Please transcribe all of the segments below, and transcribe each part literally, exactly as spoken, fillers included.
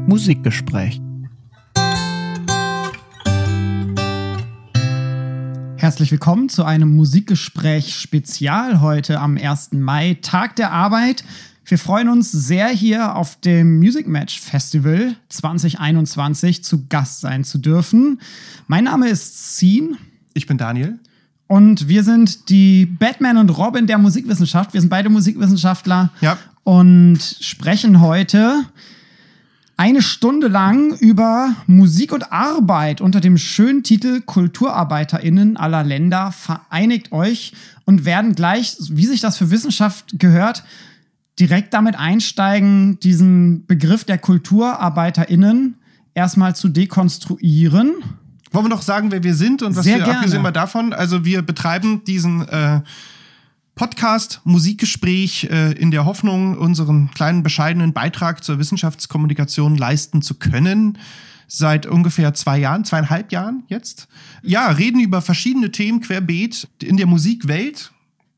Musikgespräch. Herzlich willkommen zu einem Musikgespräch-Spezial heute am ersten Mai, Tag der Arbeit. Wir freuen uns sehr, hier auf dem Music Match Festival zwanzig einundzwanzig zu Gast sein zu dürfen. Mein Name ist Scene. Ich bin Daniel. Und wir sind die Batman und Robin der Musikwissenschaft. Wir sind beide Musikwissenschaftler. Ja. Und sprechen heute eine Stunde lang über Musik und Arbeit unter dem schönen Titel KulturarbeiterInnen aller Länder vereinigt euch und werden gleich, wie sich das für Wissenschaft gehört, direkt damit einsteigen, diesen Begriff der KulturarbeiterInnen erstmal zu dekonstruieren. Wollen wir noch sagen, wer wir sind und was Sehr wir, gerne. Abgesehen mal davon, also wir betreiben diesen äh, Podcast, Musikgespräch äh, in der Hoffnung, unseren kleinen bescheidenen Beitrag zur Wissenschaftskommunikation leisten zu können. Seit ungefähr zwei Jahren, zweieinhalb Jahren jetzt. Ja, reden über verschiedene Themen querbeet in der Musikwelt.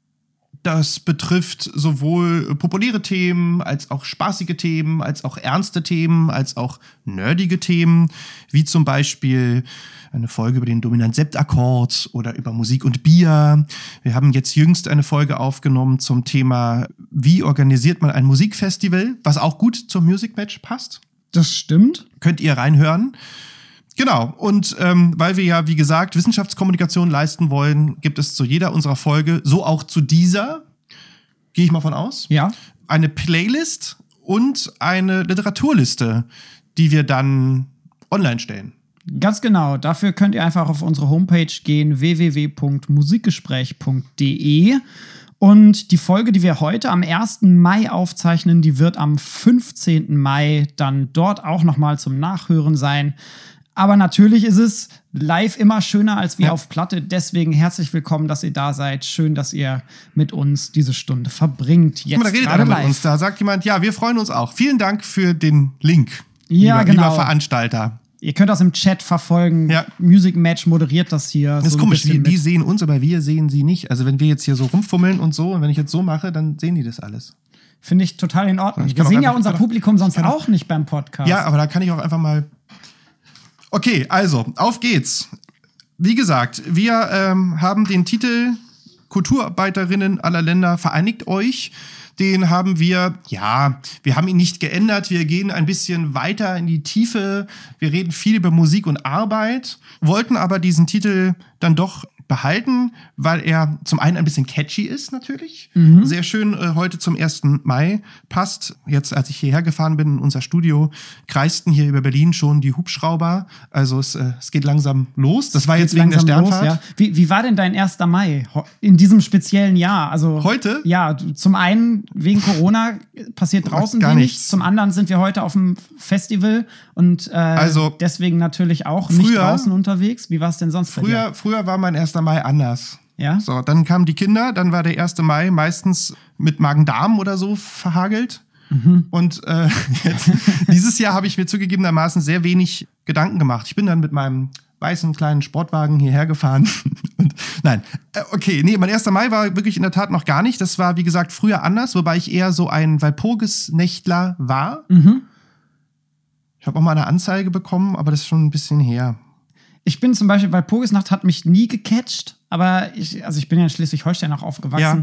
Das betrifft sowohl populäre Themen, als auch spaßige Themen, als auch ernste Themen, als auch nerdige Themen, wie zum Beispiel eine Folge über den Dominant-Septakkord oder über Musik und Bier. Wir haben jetzt jüngst eine Folge aufgenommen zum Thema, wie organisiert man ein Musikfestival, was auch gut zum Music Match passt. Das stimmt. Könnt ihr reinhören. Genau, und ähm, weil wir ja, wie gesagt, Wissenschaftskommunikation leisten wollen, gibt es zu jeder unserer Folge, so auch zu dieser, gehe ich mal von aus, Ja. eine Playlist und eine Literaturliste, die wir dann online stellen. Ganz genau. Dafür könnt ihr einfach auf unsere Homepage gehen, w w w punkt musikgespräch punkt d e. Und die Folge, die wir heute am ersten Mai aufzeichnen, die wird am fünfzehnten Mai dann dort auch nochmal zum Nachhören sein. Aber natürlich ist es live immer schöner als wie ja. auf Platte. Deswegen herzlich willkommen, dass ihr da seid. Schön, dass ihr mit uns diese Stunde verbringt. Jetzt Guck mal, da redet einer mit uns. Da sagt jemand, ja, wir freuen uns auch. Vielen Dank für den Link, Ja, lieber, genau. lieber Veranstalter. Ihr könnt das im Chat verfolgen. Ja. Music Match moderiert das hier. Das ist so ein komisch, bisschen die, die mit. sehen uns, aber wir sehen sie nicht. Also wenn wir jetzt hier so rumfummeln und so, und wenn ich jetzt so mache, dann sehen die das alles. Finde ich total in Ordnung. Ich Wir kann sehen auch ja einfach- unser kann- Publikum sonst kann auch- auch nicht beim Podcast. Ja, aber da kann ich auch einfach mal. Okay, also, auf geht's. Wie gesagt, wir ähm, haben den Titel KulturarbeiterInnen aller Länder vereinigt euch. Den haben wir, ja, wir haben ihn nicht geändert. Wir gehen ein bisschen weiter in die Tiefe. Wir reden viel über Musik und Arbeit, wollten aber diesen Titel dann doch behalten, weil er zum einen ein bisschen catchy ist natürlich. Mhm. Sehr schön äh, heute zum ersten Mai passt. Jetzt, als ich hierher gefahren bin in unser Studio, kreisten hier über Berlin schon die Hubschrauber. Also es, äh, es geht langsam los. Das war jetzt wegen der Langsam los, Sternfahrt. ja. Wie, wie war denn dein erster Mai ho- in diesem speziellen Jahr? Also Heute? Ja, du- zum einen wegen Corona passiert draußen Gar wenig. nichts. Zum anderen sind wir heute auf dem Festival und äh, Also, deswegen natürlich auch nicht früher- draußen unterwegs. Wie war es denn sonst bei dir? Früher, früher war mein erster Mai anders. Ja? So, dann kamen die Kinder, dann war der erste Mai meistens mit Magen-Darm oder so verhagelt. Mhm. Und äh, jetzt, dieses Jahr habe ich mir zugegebenermaßen sehr wenig Gedanken gemacht. Ich bin dann mit meinem weißen kleinen Sportwagen hierher gefahren. Und, nein, äh, okay, nee, mein erster Mai war wirklich in der Tat noch gar nicht. Das war, wie gesagt, früher anders, wobei ich eher so ein Walpurgisnächtler war. Mhm. Ich habe auch mal eine Anzeige bekommen, aber das ist schon ein bisschen her. Ich bin zum Beispiel bei Pogesnacht hat mich nie gecatcht, aber ich, also ich bin ja in Schleswig-Holstein auch aufgewachsen.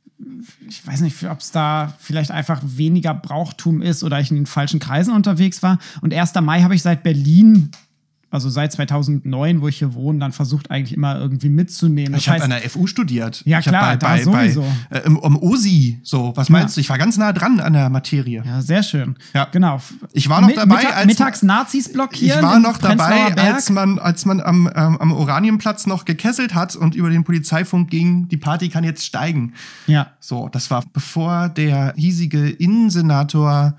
Ich weiß nicht, ob es da vielleicht einfach weniger Brauchtum ist oder ich in den falschen Kreisen unterwegs war. Und erster Mai habe ich seit Berlin, also seit zweitausendneun, wo ich hier wohne, dann versucht eigentlich immer irgendwie mitzunehmen. Das Ich habe heißt, an der F U studiert. Ja, ich hab klar, bei, da bei, sowieso. Bei, äh, im, um O S I, so, was meinst du? Ich war ganz nah dran an der Materie. ja, sehr schön. Ja. Genau. Ich war noch Mi- dabei, Mittag, als- mittags Nazis blockieren. Ich war im noch dabei, Prenzlauer Berg. als man, als man am, ähm, am Oranienplatz noch gekesselt hat und über den Polizeifunk ging, die Party kann jetzt steigen. Ja. So, das war bevor der hiesige Innensenator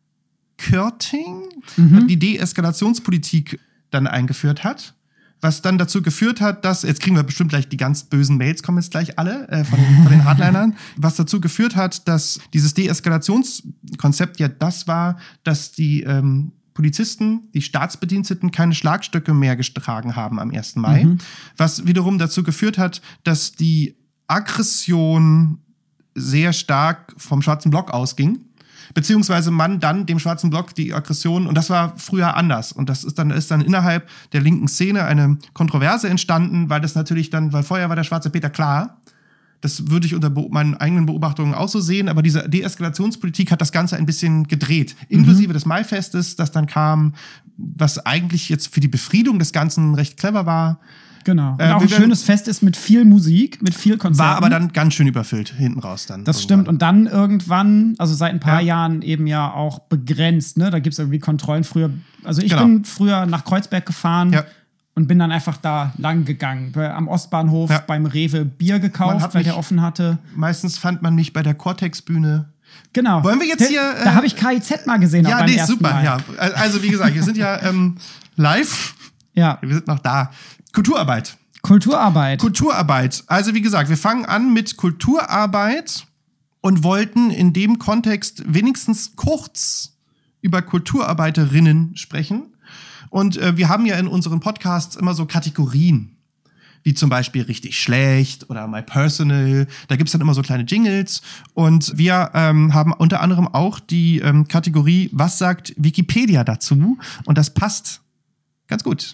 Körting Mhm. die Deeskalationspolitik dann eingeführt hat. Was dann dazu geführt hat, dass, jetzt kriegen wir bestimmt gleich die ganz bösen Mails, kommen jetzt gleich alle äh, von, den, von den Hardlinern, was dazu geführt hat, dass dieses Deeskalationskonzept ja das war, dass die ähm, Polizisten, die Staatsbediensteten keine Schlagstöcke mehr getragen haben am ersten Mai, Mhm. was wiederum dazu geführt hat, dass die Aggression sehr stark vom schwarzen Block ausging. beziehungsweise man dann dem schwarzen Block die Aggression, und das war früher anders. Und das ist dann, ist dann innerhalb der linken Szene eine Kontroverse entstanden, weil das natürlich dann, weil vorher war der schwarze Peter klar. Das würde ich unter be- meinen eigenen Beobachtungen auch so sehen, aber diese Deeskalationspolitik hat das Ganze ein bisschen gedreht. Inklusive mhm. des Maifestes, das dann kam, was eigentlich jetzt für die Befriedung des Ganzen recht clever war. Genau. Und äh, auch ein schönes Fest ist mit viel Musik, mit viel Konzerten. War aber dann ganz schön überfüllt, hinten raus dann. Das irgendwann. Stimmt. Und dann irgendwann, also seit ein paar ja. Jahren eben ja auch begrenzt, ne? Da gibt es irgendwie Kontrollen früher. Also ich genau. bin früher nach Kreuzberg gefahren. Ja. Und bin dann einfach da lang gegangen. Am Ostbahnhof ja. beim Rewe Bier gekauft, weil der offen hatte. Meistens fand man mich bei der Cortex-Bühne. Genau. Wollen wir jetzt hier... Äh, da habe ich K I Z mal gesehen. Ja, beim nee, ersten super. Mal. Ja. Also wie gesagt, wir sind ja ähm, live. Ja. Wir sind noch da. Kulturarbeit. Kulturarbeit. Kulturarbeit. Also wie gesagt, wir fangen an mit Kulturarbeit und wollten in dem Kontext wenigstens kurz über Kulturarbeiterinnen sprechen. Und äh, wir haben ja in unseren Podcasts immer so Kategorien, wie zum Beispiel richtig schlecht oder my personal. Da gibt's dann immer so kleine Jingles. Und wir ähm, haben unter anderem auch die ähm, Kategorie, was sagt Wikipedia dazu? Und das passt ganz gut.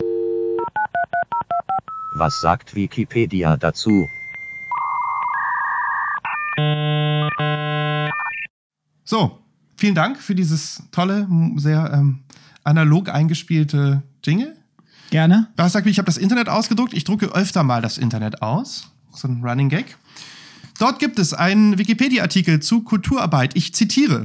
Was sagt Wikipedia dazu? So, vielen Dank für dieses tolle, sehr ähm, analog eingespielte Jingle. Gerne. Was sagt, ich habe das Internet ausgedruckt. Ich drucke öfter mal das Internet aus. So ein Running Gag. Dort gibt es einen Wikipedia-Artikel zu Kulturarbeit. Ich zitiere.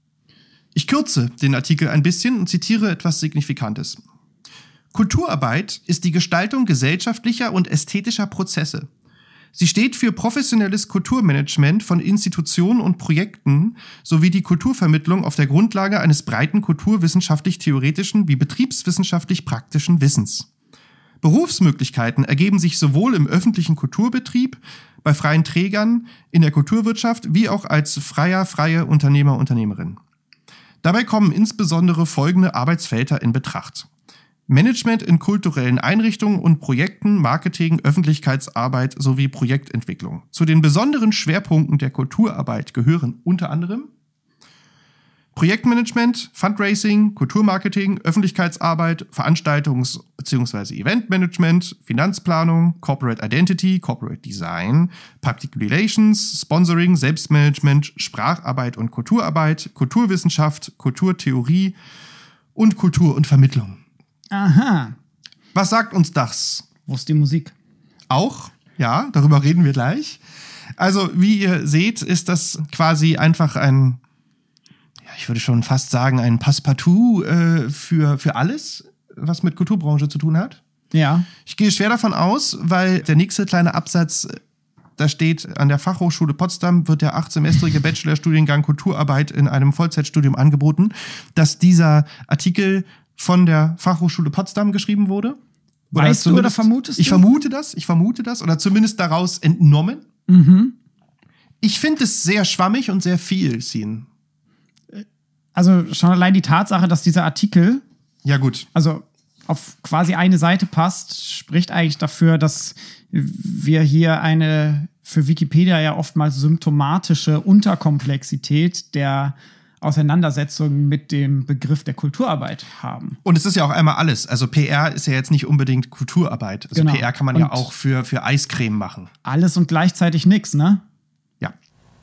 Ich kürze den Artikel ein bisschen und zitiere etwas Signifikantes. Kulturarbeit ist die Gestaltung gesellschaftlicher und ästhetischer Prozesse. Sie steht für professionelles Kulturmanagement von Institutionen und Projekten sowie die Kulturvermittlung auf der Grundlage eines breiten kulturwissenschaftlich-theoretischen wie betriebswissenschaftlich-praktischen Wissens. Berufsmöglichkeiten ergeben sich sowohl im öffentlichen Kulturbetrieb, bei freien Trägern, in der Kulturwirtschaft wie auch als freier, freie Unternehmer, Unternehmerin. Dabei kommen insbesondere folgende Arbeitsfelder in Betracht. Management in kulturellen Einrichtungen und Projekten, Marketing, Öffentlichkeitsarbeit sowie Projektentwicklung. Zu den besonderen Schwerpunkten der Kulturarbeit gehören unter anderem Projektmanagement, Fundraising, Kulturmarketing, Öffentlichkeitsarbeit, Veranstaltungs- bzw. Eventmanagement, Finanzplanung, Corporate Identity, Corporate Design, Public Relations, Sponsoring, Selbstmanagement, Spracharbeit und Kulturarbeit, Kulturwissenschaft, Kulturtheorie und Kultur und Vermittlung. Aha. Was sagt uns das? Wo ist die Musik? Auch, ja, darüber reden wir gleich. Also, wie ihr seht, ist das quasi einfach ein, ja, ich würde schon fast sagen, ein Passepartout äh, für, für alles, was mit Kulturbranche zu tun hat. Ja. Ich gehe schwer davon aus, weil der nächste kleine Absatz, da steht, an der Fachhochschule Potsdam wird der achtsemestrige Bachelorstudiengang Kulturarbeit in einem Vollzeitstudium angeboten, dass dieser Artikel von der Fachhochschule Potsdam geschrieben wurde. Oder weißt du oder vermutest du? Ich vermute das, ich vermute das, oder zumindest daraus entnommen. Mhm. Ich finde es sehr schwammig und sehr viel, Sien. Also schon allein die Tatsache, dass dieser Artikel, ja gut, also auf quasi eine Seite passt, spricht eigentlich dafür, dass wir hier eine für Wikipedia ja oftmals symptomatische Unterkomplexität der Auseinandersetzung mit dem Begriff der Kulturarbeit haben. Und es ist ja auch einmal alles. Also P R ist ja jetzt nicht unbedingt Kulturarbeit. Also genau. P R kann man und ja auch für, für Eiscreme machen. Alles und gleichzeitig nix, ne? Ja.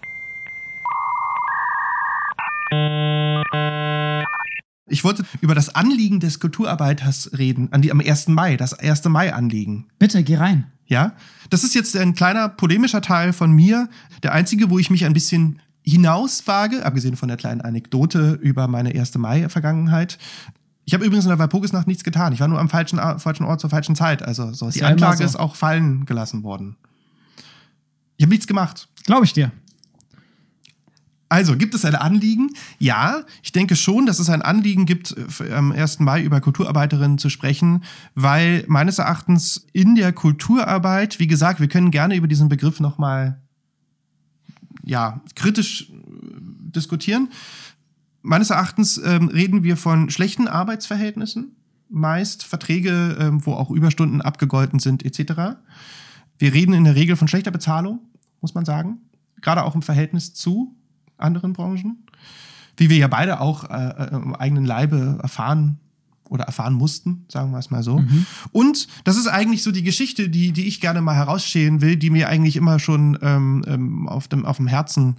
Ich wollte über das Anliegen des Kulturarbeiters reden, an die, am ersten Mai, das erste Mai-Anliegen. Bitte, geh rein. Ja, das ist jetzt ein kleiner polemischer Teil von mir. Der einzige, wo ich mich ein bisschen hinauswage, abgesehen von der kleinen Anekdote über meine erste Mai-Vergangenheit. Ich habe übrigens in der Walpurgisnacht nichts getan. Ich war nur am falschen, falschen Ort zur falschen Zeit. Also so, die ja Anklage so. ist auch fallen gelassen worden. Ich habe nichts gemacht. Glaube ich dir. Also, gibt es ein Anliegen? Ja, ich denke schon, dass es ein Anliegen gibt, am ersten Mai über Kulturarbeiterinnen zu sprechen, weil meines Erachtens in der Kulturarbeit, wie gesagt, wir können gerne über diesen Begriff nochmal ja, kritisch diskutieren. Meines Erachtens ähm, reden wir von schlechten Arbeitsverhältnissen, meist Verträge, ähm, wo auch Überstunden abgegolten sind, et cetera. Wir reden in der Regel von schlechter Bezahlung, muss man sagen, gerade auch im Verhältnis zu anderen Branchen. wie wir ja beide auch äh, im eigenen Leibe erfahren oder erfahren mussten, sagen wir es mal so. Mhm. Und das ist eigentlich so die Geschichte, die, die ich gerne mal herausstellen will, die mir eigentlich immer schon ähm, auf dem, auf dem Herzen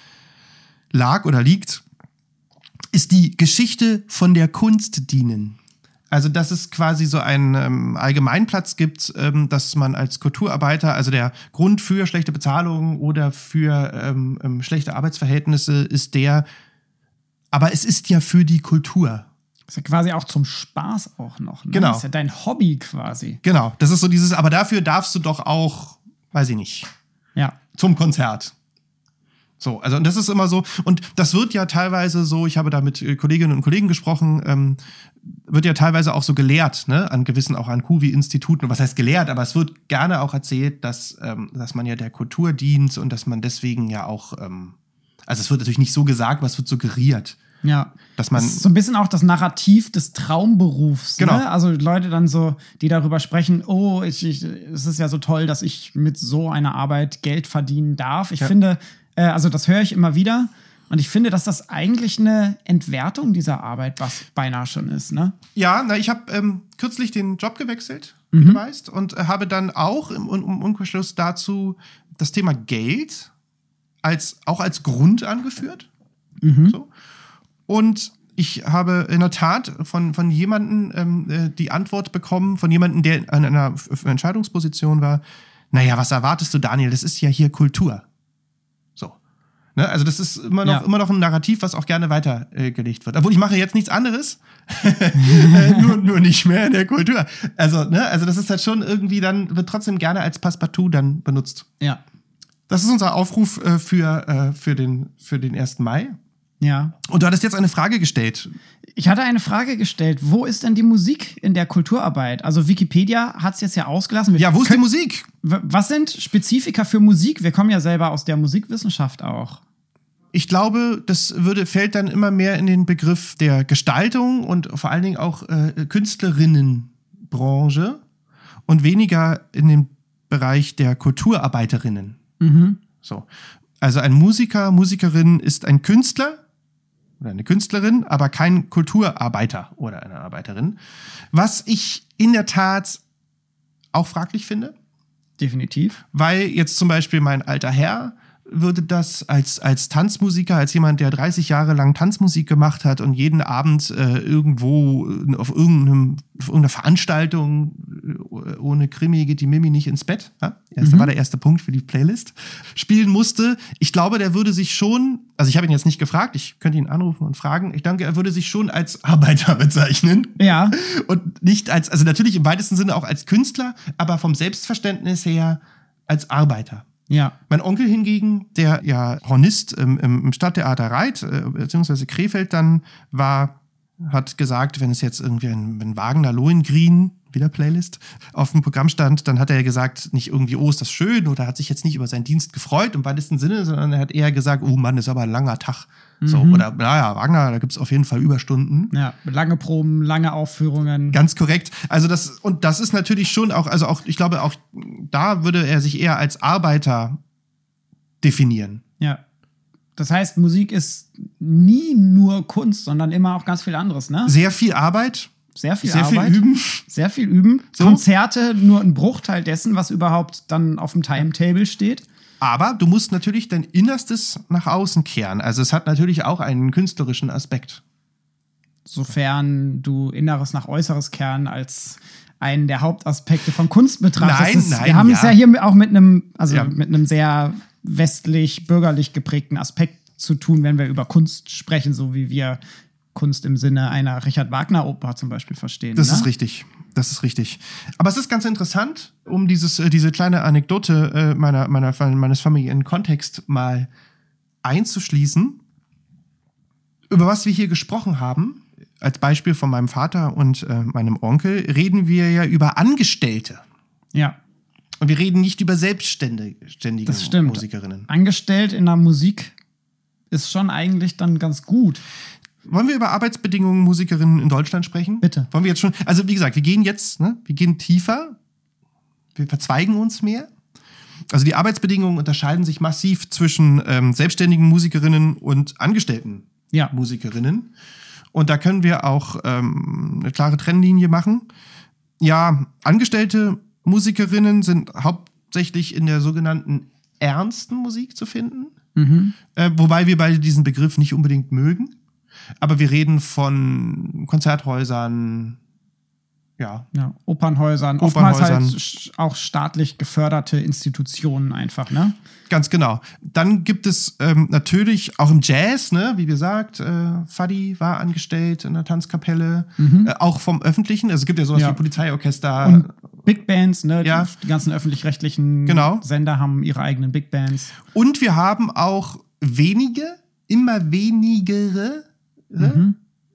lag oder liegt, ist die Geschichte von der Kunst dienen. Also, dass es quasi so einen ähm, Allgemeinplatz gibt, ähm, dass man als Kulturarbeiter, also der Grund für schlechte Bezahlung oder für ähm, ähm, schlechte Arbeitsverhältnisse ist der, aber es ist ja für die Kultur. Das ist ja quasi auch zum Spaß auch noch. Ne? Genau. Das ist ja dein Hobby quasi. Genau, das ist so dieses, aber dafür darfst du doch auch, weiß ich nicht, ja, zum Konzert. So, also und das ist immer so, und das wird ja teilweise so, ich habe da mit Kolleginnen und Kollegen gesprochen, ähm, wird ja teilweise auch so gelehrt, ne, an gewissen, auch an Q W I-Instituten, was heißt gelehrt, aber es wird gerne auch erzählt, dass, ähm, dass man ja der Kultur dient und dass man deswegen ja auch, ähm, also es wird natürlich nicht so gesagt, aber es wird suggeriert. Ja, dass man das ist so ein bisschen auch das Narrativ des Traumberufs. Genau. Ne? Also Leute dann so, die darüber sprechen, oh, ich, ich, es ist ja so toll, dass ich mit so einer Arbeit Geld verdienen darf. Ich ja. finde, äh, also das höre ich immer wieder und ich finde, dass das eigentlich eine Entwertung dieser Arbeit was beinahe schon ist. Ne? Ja, na, ich habe ähm, kürzlich den Job gewechselt, mhm. wie du weißt, und äh, habe dann auch im, im Umkehrschluss dazu das Thema Geld als, auch als Grund angeführt. Mhm. So. Und ich habe in der Tat von, von jemandem ähm, die Antwort bekommen, von jemandem, der in einer Entscheidungsposition war, naja, was erwartest du, Daniel? Das ist ja hier Kultur. So. Ne? Also das ist immer noch, ja. immer noch ein Narrativ, was auch gerne weitergelegt äh, wird. Obwohl ich mache jetzt nichts anderes, äh, nur, nur nicht mehr in der Kultur. Also, ne? Also das ist halt schon irgendwie dann, wird trotzdem gerne als Passepartout dann benutzt. Ja. Das ist unser Aufruf äh, für, äh, für, den, für den ersten Mai. Ja. Und du hattest jetzt eine Frage gestellt. Ich hatte eine Frage gestellt. Wo ist denn die Musik in der Kulturarbeit? Also Wikipedia hat es jetzt ja ausgelassen. Wir ja, wo ist können, die Musik? Was sind Spezifika für Musik? Wir kommen ja selber aus der Musikwissenschaft auch. Ich glaube, das würde, fällt dann immer mehr in den Begriff der Gestaltung und vor allen Dingen auch äh, Künstlerinnenbranche und weniger in den Bereich der Kulturarbeiterinnen. Mhm. So. Also ein Musiker, Musikerin ist ein Künstler oder eine Künstlerin, aber kein Kulturarbeiter oder eine Arbeiterin. Was ich in der Tat auch fraglich finde. Definitiv. Weil jetzt zum Beispiel mein alter Herr würde das als, als Tanzmusiker, als jemand, der dreißig Jahre lang Tanzmusik gemacht hat und jeden Abend äh, irgendwo auf, irgendeinem, auf irgendeiner Veranstaltung äh, ohne Krimi geht die Mimi nicht ins Bett, ja? Das mhm. war der erste Punkt für die Playlist, spielen musste. Ich glaube, der würde sich schon, also ich habe ihn jetzt nicht gefragt, ich könnte ihn anrufen und fragen, ich denke, er würde sich schon als Arbeiter bezeichnen. Ja. Und nicht als, also natürlich im weitesten Sinne auch als Künstler, aber vom Selbstverständnis her als Arbeiter. Ja. Mein Onkel hingegen, der ja Hornist im, im Stadttheater Reit, äh, beziehungsweise Krefeld dann war, hat gesagt, wenn es jetzt irgendwie ein, ein Wagner Lohengrin, wieder Playlist, auf dem Programm stand, dann hat er gesagt, nicht irgendwie, oh, ist das schön, oder hat sich jetzt nicht über seinen Dienst gefreut im weitesten Sinne, sondern er hat eher gesagt, oh Mann, ist aber ein langer Tag. Mhm. So, oder, naja, Wagner, da gibt es auf jeden Fall Überstunden. Ja, lange Proben, lange Aufführungen. Ganz korrekt. Also das, und das ist natürlich schon auch, also auch, ich glaube auch, da würde er sich eher als Arbeiter definieren. Ja. Das heißt, Musik ist nie nur Kunst, sondern immer auch ganz viel anderes, ne? Sehr viel Arbeit. Sehr viel Sehr Arbeit. viel üben. Sehr viel üben. So. Konzerte, nur ein Bruchteil dessen, was überhaupt dann auf dem Timetable steht. Aber du musst natürlich dein Innerstes nach außen kehren. Also es hat natürlich auch einen künstlerischen Aspekt. Sofern du Inneres nach Äußeres kehren als einen der Hauptaspekte von Kunst betrachtest. Nein, ist, nein, wir haben ja. es ja hier auch mit einem, also Ja. mit einem sehr westlich, bürgerlich geprägten Aspekt zu tun, wenn wir über Kunst sprechen, so wie wir Kunst im Sinne einer Richard Wagner-Oper zum Beispiel verstehen. Das ne? ist richtig. Das ist richtig. Aber es ist ganz interessant, um dieses, äh, diese kleine Anekdote äh, meiner, meiner, meines familiären Kontext mal einzuschließen. Über was wir hier gesprochen haben, als Beispiel von meinem Vater und äh, meinem Onkel, reden wir ja über Angestellte. Ja. Und wir reden nicht über selbstständige Das stimmt. Musikerinnen. Angestellt in der Musik ist schon eigentlich dann ganz gut. Wollen wir über Arbeitsbedingungen Musikerinnen in Deutschland sprechen? Bitte. Wollen wir jetzt schon? Also wie gesagt, wir gehen jetzt, ne, wir gehen tiefer, wir verzweigen uns mehr. Also die Arbeitsbedingungen unterscheiden sich massiv zwischen ähm, selbstständigen Musikerinnen und Angestellten Ja. Musikerinnen. Und da können wir auch ähm, eine klare Trennlinie machen. Ja, angestellte Musikerinnen sind hauptsächlich in der sogenannten ernsten Musik zu finden. Mhm. Äh, wobei wir beide diesen Begriff nicht unbedingt mögen. Aber wir reden von Konzerthäusern, ja. ja Opernhäusern, Opernhäusern. Oftmals halt auch staatlich geförderte Institutionen einfach, ne? Ganz genau. Dann gibt es ähm, natürlich auch im Jazz, ne, wie gesagt, äh, Fadi war angestellt in der Tanzkapelle, Mhm. äh, auch vom Öffentlichen. Also es gibt ja sowas Ja. wie Polizeiorchester. Und Big Bands, ne? Ja. Die, die ganzen öffentlich-rechtlichen Genau. Sender haben ihre eigenen Big Bands. Und wir haben auch wenige, immer wenigere äh, Mhm.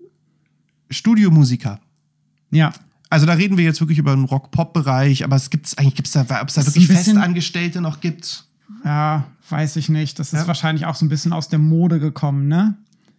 Studiomusiker. Ja. Also da reden wir jetzt wirklich über den Rock-Pop-Bereich, aber es gibt's eigentlich, gibt's da, ob es da Das ist wirklich ein bisschen- Festangestellte noch gibt? Ja, weiß ich nicht. Das ist Ja. wahrscheinlich auch so ein bisschen aus der Mode gekommen, ne?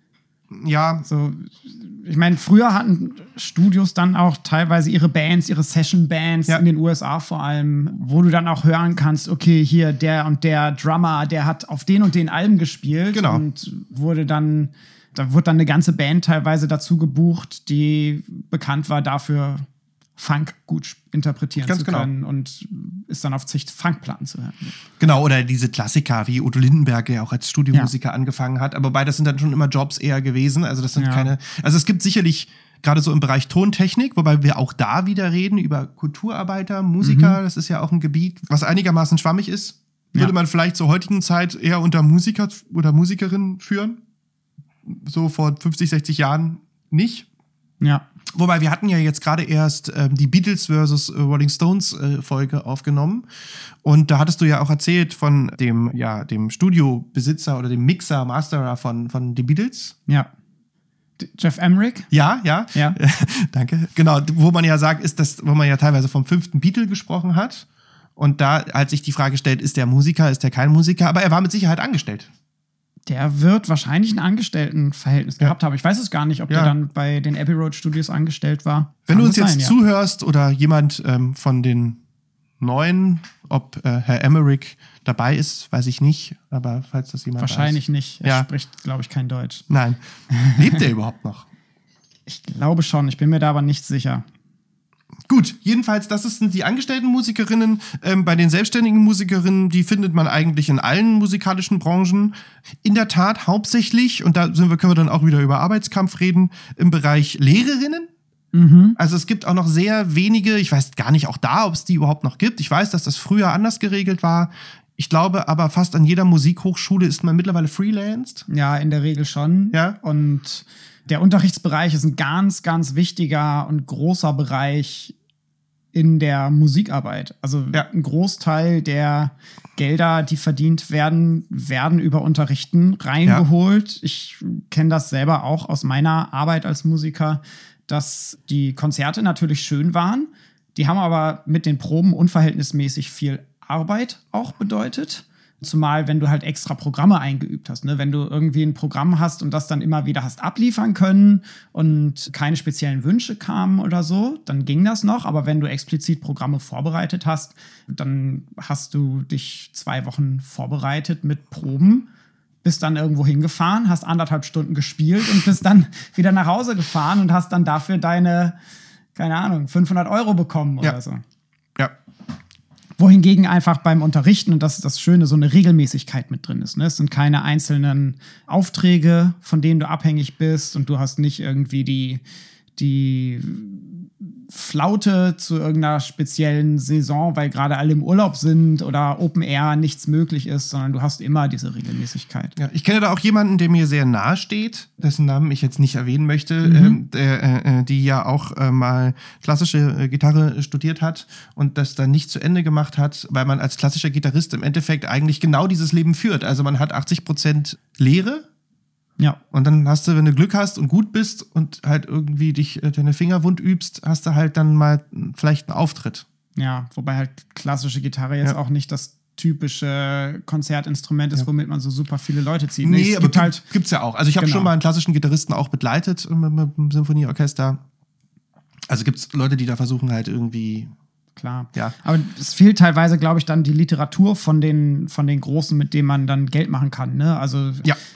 Ja, So, ich meine, früher hatten Studios dann auch teilweise ihre Bands, ihre Session-Bands Ja. in den U S A vor allem, wo du dann auch hören kannst, okay, hier der und der Drummer, der hat auf den und den Alben gespielt Genau. und wurde dann, da wurde dann eine ganze Band teilweise dazu gebucht, die bekannt war dafür, Funk gut interpretieren Ganz zu genau. können und ist dann auf zig Funkplatten zu hören. genau, oder diese Klassiker wie Udo Lindenberg, der auch als Studiomusiker angefangen hat, aber beides sind dann schon immer Jobs eher gewesen, also das sind Ja. keine, also es gibt sicherlich gerade so im Bereich Tontechnik, wobei wir auch da wieder reden über Kulturarbeiter, Musiker, das ist ja auch ein Gebiet, was einigermaßen schwammig ist, würde Ja. man vielleicht zur heutigen Zeit eher unter Musiker oder Musikerin führen, so vor fünfzig, sechzig Jahren nicht. Ja. Wobei, wir hatten ja jetzt gerade erst ähm, die Beatles versus äh, Rolling Stones äh, Folge aufgenommen. Und da hattest du ja auch erzählt von dem, ja, dem Studiobesitzer oder dem Mixer, Masterer von, von den Beatles. Ja. D- Jeff Emerick? Ja, ja. Ja. Danke. Genau, wo man ja sagt, ist das, wo man ja teilweise vom fünften Beatle gesprochen hat. Und da hat sich die Frage gestellt, ist der Musiker, ist der kein Musiker? Aber er war mit Sicherheit angestellt. Der wird wahrscheinlich ein Angestelltenverhältnis gehabt haben. Ich weiß es gar nicht, ob Ja. der dann bei den Abbey Road Studios angestellt war. Wenn Kann du uns gut jetzt sein, ja. zuhörst oder jemand ähm, von den Neuen, ob äh, Herr Emerick dabei ist, weiß ich nicht. Aber falls das jemand Wahrscheinlich weiß. nicht. Er Ja. spricht, glaube ich, kein Deutsch. Nein. Lebt er überhaupt noch? Ich glaube schon, ich bin mir da aber nicht sicher. Gut, jedenfalls, das sind die angestellten Musikerinnen. Ähm, bei den selbstständigen Musikerinnen, die findet man eigentlich in allen musikalischen Branchen. In der Tat hauptsächlich, und da sind wir, können wir dann auch wieder über Arbeitskampf reden, im Bereich Lehrerinnen. Mhm. Also es gibt auch noch sehr wenige, ich weiß gar nicht auch da, ob es die überhaupt noch gibt. Ich weiß, dass das früher anders geregelt war. Ich glaube aber, fast an jeder Musikhochschule ist man mittlerweile freelanced. Ja, in der Regel schon. Ja. Und der Unterrichtsbereich ist ein ganz, ganz wichtiger und großer Bereich in der Musikarbeit. Also Ja. ein Großteil der Gelder, die verdient werden, werden über Unterrichten reingeholt. Ich kenne das selber auch aus meiner Arbeit als Musiker, dass die Konzerte natürlich schön waren. Die haben aber mit den Proben unverhältnismäßig viel Arbeit auch bedeutet. Zumal, wenn du halt extra Programme eingeübt hast. Ne? Wenn du irgendwie ein Programm hast und das dann immer wieder hast abliefern können und keine speziellen Wünsche kamen oder so, dann ging das noch. Aber wenn du explizit Programme vorbereitet hast, dann hast du dich zwei Wochen vorbereitet mit Proben, bist dann irgendwo hingefahren, hast anderthalb Stunden gespielt und bist dann wieder nach Hause gefahren und hast dann dafür deine, keine Ahnung, fünfhundert Euro bekommen oder Ja. so. Ja. Wohingegen einfach beim Unterrichten, und das ist das Schöne, so eine Regelmäßigkeit mit drin ist. Ne? Es sind keine einzelnen Aufträge, von denen du abhängig bist und du hast nicht irgendwie die, die Flaute zu irgendeiner speziellen Saison, weil gerade alle im Urlaub sind oder Open Air nichts möglich ist, sondern du hast immer diese Regelmäßigkeit. Ja, ich kenne da auch jemanden, der mir sehr nahe steht, dessen Namen ich jetzt nicht erwähnen möchte, Mhm. ähm, der, äh, die ja auch äh, mal klassische äh, Gitarre studiert hat und das dann nicht zu Ende gemacht hat, weil man als klassischer Gitarrist im Endeffekt eigentlich genau dieses Leben führt. Also man hat achtzig Prozent Lehre. Ja. Und dann hast du, wenn du Glück hast und gut bist und halt irgendwie dich äh, deine Finger wund übst, hast du halt dann mal vielleicht einen Auftritt. Ja, wobei halt klassische Gitarre jetzt Ja. auch nicht das typische Konzertinstrument ist, Ja. womit man so super viele Leute zieht. Nee, es aber gibt gibt, halt, gibt's ja auch. Also ich habe Genau. schon mal einen klassischen Gitarristen auch begleitet mit, mit dem Symphonieorchester. Also gibt's Leute, die da versuchen halt irgendwie, klar. ja. Aber es fehlt teilweise, glaube ich, dann die Literatur von den, von den Großen, mit denen man dann Geld machen kann. Ne? Also Ja.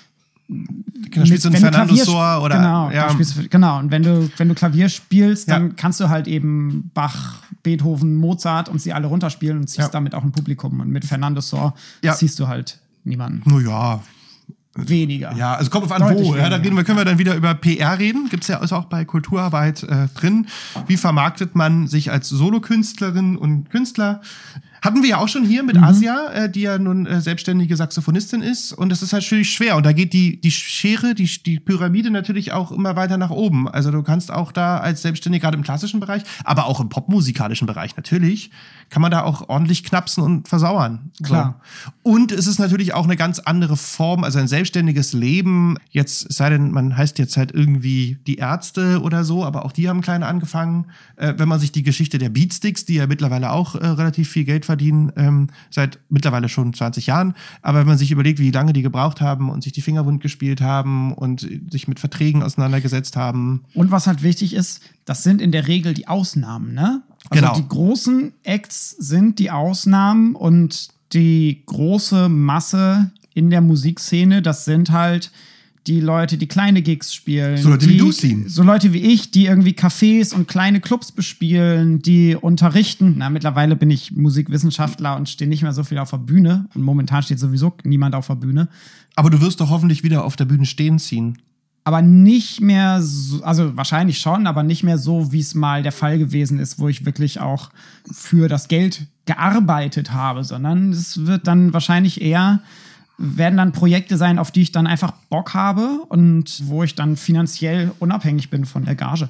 Da spielst du ein wenn Fernando Klavier- Sor oder genau, ja. da spielst du, genau. Und wenn du, wenn du Klavier spielst, dann Ja. kannst du halt eben Bach, Beethoven, Mozart und sie alle runterspielen und ziehst Ja. damit auch ein Publikum. Und mit Fernando Sor Ja. ziehst du halt niemanden. Oh ja, Weniger. Ja, also kommt auf an, Deutlich wo. Ja, da weniger. reden wir, können wir dann wieder über P R reden. Gibt's ja also auch bei Kulturarbeit äh, drin. Wie vermarktet man sich als Solokünstlerin und Künstler? Hatten wir ja auch schon hier mit Mhm. Asia, äh, die ja nun äh, selbstständige Saxophonistin ist. Und das ist halt natürlich schwer. Und da geht die, die Schere, die, die Pyramide natürlich auch immer weiter nach oben. Also du kannst auch da als Selbstständige, gerade im klassischen Bereich, aber auch im popmusikalischen Bereich natürlich, kann man da auch ordentlich knapsen und versauern. So. Klar. Und es ist natürlich auch eine ganz andere Form, also ein selbstständiges Leben. Jetzt, es sei denn, man heißt jetzt halt irgendwie die Ärzte oder so, aber auch die haben klein angefangen. Äh, wenn man sich die Geschichte der Beatsticks, die ja mittlerweile auch äh, relativ viel Geld verdienen, ähm, seit mittlerweile schon zwanzig Jahren. Aber wenn man sich überlegt, wie lange die gebraucht haben und sich die Finger wund gespielt haben und sich mit Verträgen auseinandergesetzt haben. Und was halt wichtig ist, das sind in der Regel die Ausnahmen, ne? Also Genau. die großen Acts sind die Ausnahmen und die große Masse in der Musikszene, das sind halt die Leute, die kleine Gigs spielen. So Leute die, wie du, Sien. So Leute wie ich, die irgendwie Cafés und kleine Clubs bespielen, die unterrichten. Na, mittlerweile bin ich Musikwissenschaftler und stehe nicht mehr so viel auf der Bühne. Und momentan steht sowieso niemand auf der Bühne. Aber du wirst doch hoffentlich wieder auf der Bühne stehen ziehen. Aber nicht mehr so, also wahrscheinlich schon, aber nicht mehr so, wie es mal der Fall gewesen ist, wo ich wirklich auch für das Geld gearbeitet habe, sondern es wird dann wahrscheinlich eher, werden dann Projekte sein, auf die ich dann einfach Bock habe und wo ich dann finanziell unabhängig bin von der Gage.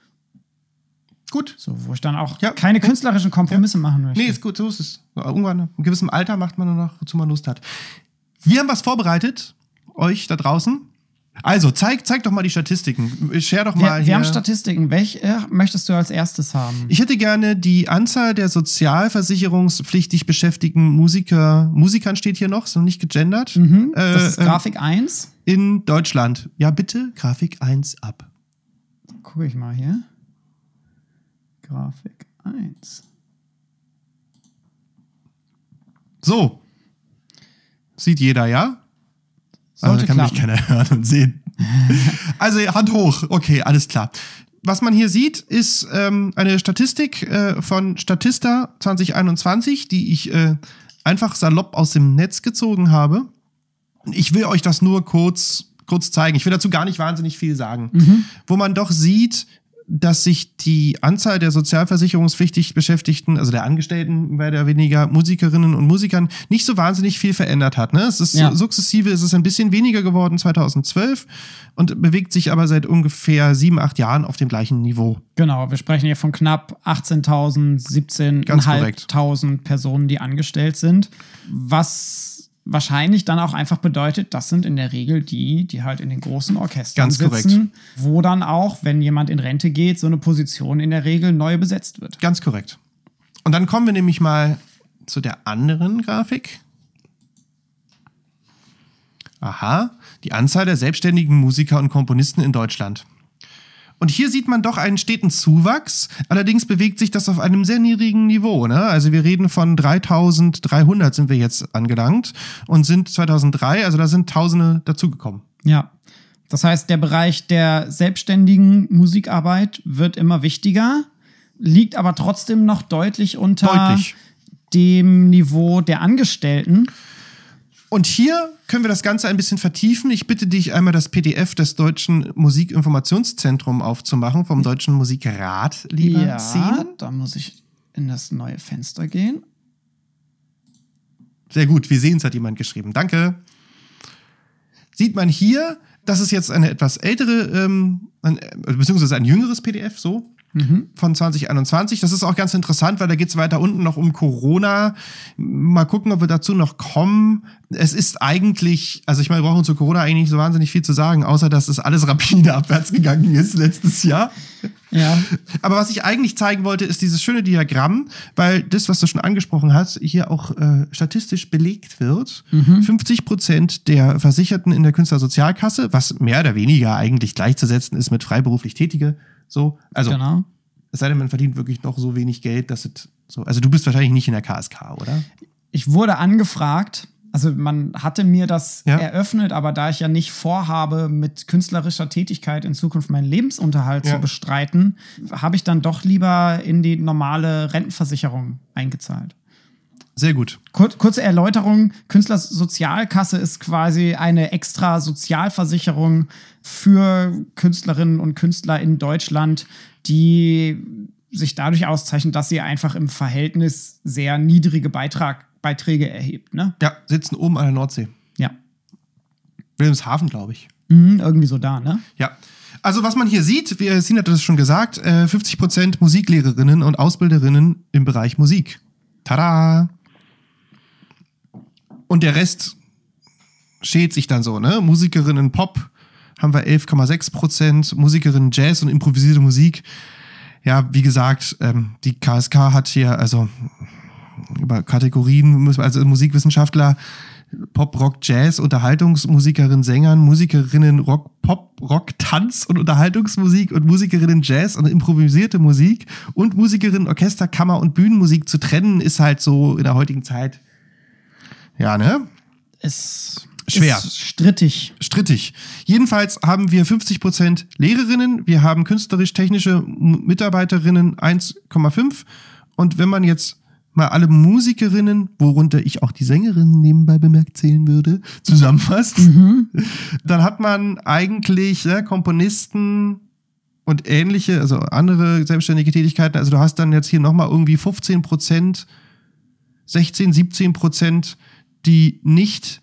Gut. So, wo ich dann auch Ja. keine künstlerischen Kompromisse machen möchte. Nee, ist gut, so ist es. Irgendwann, in gewissem Alter macht man nur noch, wozu man Lust hat. Wir haben was vorbereitet, euch da draußen. Also, zeig, zeig doch mal die Statistiken. Share doch mal wir, hier. wir haben Statistiken. Welche möchtest du als erstes haben? Ich hätte gerne die Anzahl der sozialversicherungspflichtig beschäftigten Musiker, Musikern steht hier noch, ist noch nicht gegendert. Mhm, das äh, ist Grafik eins. In Deutschland. Ja, bitte, Grafik eins ab. Gucke ich mal hier. Grafik eins. So. Sieht jeder, ja? Sollte also kann klappen. mich keiner hören und sehen. Also Hand hoch. Okay, alles klar. Was man hier sieht, ist ähm, eine Statistik äh, von Statista zwanzig einundzwanzig, die ich äh, einfach salopp aus dem Netz gezogen habe. Ich will euch das nur kurz, kurz zeigen. Ich will dazu gar nicht wahnsinnig viel sagen. Mhm. Wo man doch sieht, dass sich die Anzahl der sozialversicherungspflichtig Beschäftigten, also der Angestellten, mehr oder weniger Musikerinnen und Musikern, nicht so wahnsinnig viel verändert hat. Ne? Es ist Ja. sukzessive, es ist ein bisschen weniger geworden zweitausendzwölf und bewegt sich aber seit ungefähr sieben, acht Jahren auf dem gleichen Niveau. Genau, wir sprechen hier von knapp achtzehntausend, Ganz siebzehntausendfünfhundert Personen, die angestellt sind. Was wahrscheinlich dann auch einfach bedeutet, das sind in der Regel die, die halt in den großen Orchestern Ganz sitzen, korrekt. wo dann auch, wenn jemand in Rente geht, so eine Position in der Regel neu besetzt wird. Ganz korrekt. Und dann kommen wir nämlich mal zu der anderen Grafik. Aha, die Anzahl der selbstständigen Musiker und Komponisten in Deutschland. Und hier sieht man doch einen steten Zuwachs. Allerdings bewegt sich das auf einem sehr niedrigen Niveau. Ne? Also wir reden von dreitausenddreihundert sind wir jetzt angelangt und sind zweitausenddrei, also da sind Tausende dazugekommen. Ja, das heißt, der Bereich der selbstständigen Musikarbeit wird immer wichtiger, liegt aber trotzdem noch deutlich unter Deutlich. dem Niveau der Angestellten. Und hier können wir das Ganze ein bisschen vertiefen. Ich bitte dich einmal das P D F des Deutschen Musikinformationszentrums aufzumachen, vom Deutschen Musikrat, lieber Ja, Sien. da muss ich in das neue Fenster gehen. Sehr gut, wir sehen es, hat jemand geschrieben. Danke. Sieht man hier, das ist jetzt eine etwas ältere, ähm, ein, beziehungsweise ein jüngeres P D F, so. Mhm. Von zwanzig einundzwanzig. Das ist auch ganz interessant, weil da geht es weiter unten noch um Corona. Mal gucken, ob wir dazu noch kommen. Es ist eigentlich, also ich meine, wir brauchen zu Corona eigentlich nicht so wahnsinnig viel zu sagen, außer dass es alles rapide abwärts gegangen ist letztes Jahr. Ja. Aber was ich eigentlich zeigen wollte, ist dieses schöne Diagramm, weil das, was du schon angesprochen hast, hier auch äh, statistisch belegt wird. Mhm. fünfzig Prozent der Versicherten in der Künstlersozialkasse, was mehr oder weniger eigentlich gleichzusetzen ist mit freiberuflich Tätige. So, also Genau. es sei denn, man verdient wirklich noch so wenig Geld, dass es so. Also du bist wahrscheinlich nicht in der K S K, oder? Ich wurde angefragt Also man hatte mir das Ja. eröffnet, aber da ich ja nicht vorhabe, mit künstlerischer Tätigkeit in Zukunft meinen Lebensunterhalt Ja. zu bestreiten, habe ich dann doch lieber in die normale Rentenversicherung eingezahlt. Sehr gut. Kur kurze Erläuterung, Künstlersozialkasse ist quasi eine extra Sozialversicherung für Künstlerinnen und Künstler in Deutschland, die sich dadurch auszeichnet, dass sie einfach im Verhältnis sehr niedrige Beitrag, Beiträge erhebt. Ne? Ja, sitzen oben an der Nordsee. Ja, Wilhelmshaven, glaube ich. mhm, irgendwie so da, ne? Ja. Also was man hier sieht, wie Sina hat das schon gesagt, äh, fünfzig Prozent Musiklehrerinnen und Ausbilderinnen im Bereich Musik. Tada! Und der Rest schält sich dann so, ne? Musikerinnen Pop haben wir elf Komma sechs Prozent, Musikerinnen Jazz und improvisierte Musik. Ja, wie gesagt, ähm, die K S K hat hier, also über Kategorien, also Musikwissenschaftler, Pop, Rock, Jazz, Unterhaltungsmusikerinnen, Sängern, Musikerinnen, Rock, Pop, Rock, Tanz und Unterhaltungsmusik und Musikerinnen Jazz und improvisierte Musik und Musikerinnen Orchester, Kammer und Bühnenmusik zu trennen, ist halt so in der heutigen Zeit, ja, ne? Es Schwer. ist strittig. Strittig. Jedenfalls haben wir fünfzig Prozent Lehrerinnen, wir haben künstlerisch-technische Mitarbeiterinnen eins Komma fünf und wenn man jetzt mal alle Musikerinnen, worunter ich auch die Sängerinnen nebenbei bemerkt zählen würde, zusammenfasst, Mhm. dann hat man eigentlich ja, Komponisten und ähnliche, also andere selbstständige Tätigkeiten. Also du hast dann jetzt hier nochmal irgendwie fünfzehn Prozent, sechzehn, siebzehn Prozent, die nicht,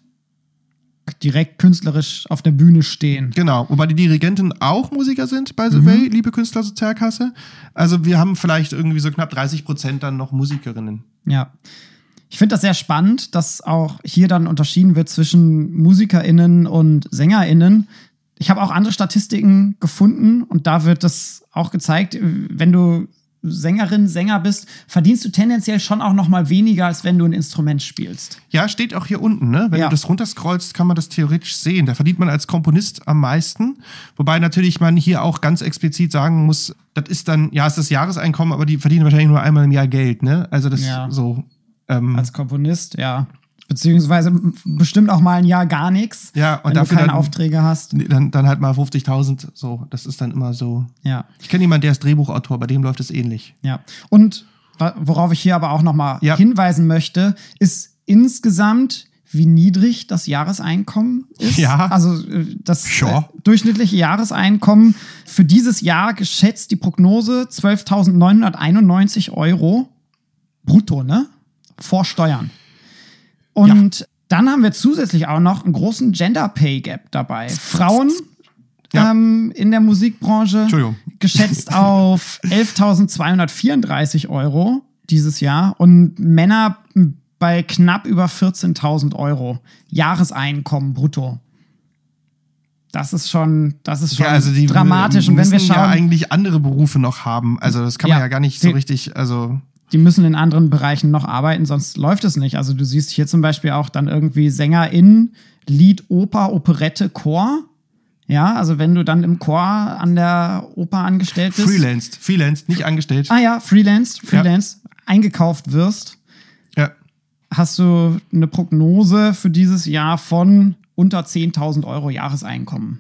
Direkt künstlerisch auf der Bühne stehen. genau, wobei die Dirigenten auch Musiker sind, by the Mhm. way, liebe Künstlersozialkasse. Also wir haben vielleicht irgendwie so knapp dreißig Prozent dann noch Musikerinnen. Ja. Ich finde das sehr spannend, dass auch hier dann unterschieden wird zwischen MusikerInnen und SängerInnen. Ich habe auch andere Statistiken gefunden und da wird das auch gezeigt, wenn du Sängerin, Sänger bist, verdienst du tendenziell schon auch noch mal weniger, als wenn du ein Instrument spielst. Ja, steht auch hier unten, ne? Wenn Ja. du das runterscrollst, kann man das theoretisch sehen. Da verdient man als Komponist am meisten. Wobei natürlich man hier auch ganz explizit sagen muss, das ist dann, ja, ist das Jahreseinkommen, aber die verdienen wahrscheinlich nur einmal im Jahr Geld, ne? Also das Ja. so. Ähm, Als Komponist, ja. Beziehungsweise bestimmt auch mal ein Jahr gar nichts, ja, und wenn du dafür keine dann, Aufträge hast. dann, dann halt mal fünfzigtausend, so. Das ist dann immer so. Ja. Ich kenne jemanden, der ist Drehbuchautor, bei dem läuft es ähnlich. Ja, und wa- worauf ich hier aber auch noch mal Ja. hinweisen möchte, ist insgesamt, wie niedrig das Jahreseinkommen ist. Ja. Also äh, das Ja. äh, durchschnittliche Jahreseinkommen für dieses Jahr geschätzt die Prognose zwölftausendneunhunderteinundneunzig Euro brutto, ne? Vor Steuern. Und dann haben wir zusätzlich auch noch einen großen Gender Pay Gap dabei. Frauen Ja. ähm, in der Musikbranche Entschuldigung. geschätzt auf elftausendzweihundertvierunddreißig Euro dieses Jahr und Männer bei knapp über vierzehntausend Euro Jahreseinkommen brutto. Das ist schon, das ist schon Ja, also die dramatisch. Und wenn wir müssen ja schauen, eigentlich andere Berufe noch haben. Also das kann man Ja. ja gar nicht so Die- richtig, also die müssen in anderen Bereichen noch arbeiten, sonst läuft es nicht. Also du siehst hier zum Beispiel auch dann irgendwie SängerInnen, Lied, Oper, Operette, Chor. Ja, also wenn du dann im Chor an der Oper angestellt bist. freelanced, freelanced, nicht angestellt. Ah ja, freelance, freelance, eingekauft wirst, Ja. hast du eine Prognose für dieses Jahr von unter zehntausend Euro Jahreseinkommen.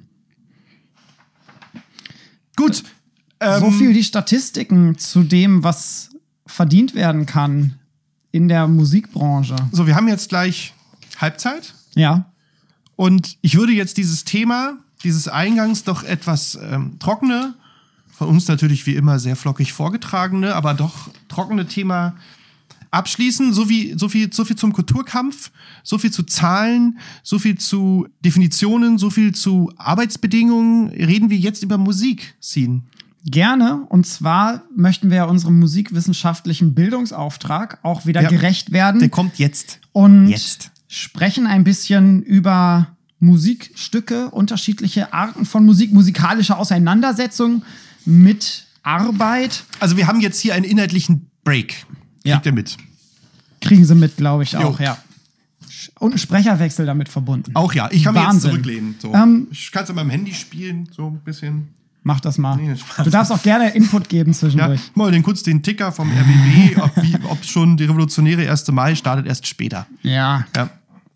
Gut. Ähm, So viel die Statistiken zu dem, was verdient werden kann in der Musikbranche. So, wir haben jetzt gleich Halbzeit Ja. und ich würde jetzt dieses Thema, dieses Eingangs doch etwas ähm, trockene, von uns natürlich wie immer sehr flockig vorgetragene, aber doch trockene Thema abschließen. So, wie, so, viel, so viel zum Kulturkampf, so viel zu Zahlen, so viel zu Definitionen, so viel zu Arbeitsbedingungen. Reden wir jetzt über Musik, Sin. Gerne. Und zwar möchten wir unserem musikwissenschaftlichen Bildungsauftrag auch wieder Ja. gerecht werden. Der kommt jetzt. und Jetzt. sprechen ein bisschen über Musikstücke, unterschiedliche Arten von Musik, musikalische Auseinandersetzung mit Arbeit. Also wir haben jetzt hier einen inhaltlichen Break. Ja. Kriegt ihr mit? Kriegen sie mit, glaube ich, auch, Jo. ja. Und ein Sprecherwechsel damit verbunden. Auch ja. Ich kann mich jetzt Wahnsinn. zurücklehnen. So. Ähm, ich kann es an meinem Handy spielen, so ein bisschen. Mach das mal. Nee, Spaß. Du darfst auch gerne Input geben Ja, zwischendurch. mal den kurz den Ticker vom R B B, ob, wie, ob schon die revolutionäre erste Mai startet erst später. Ja. Ja.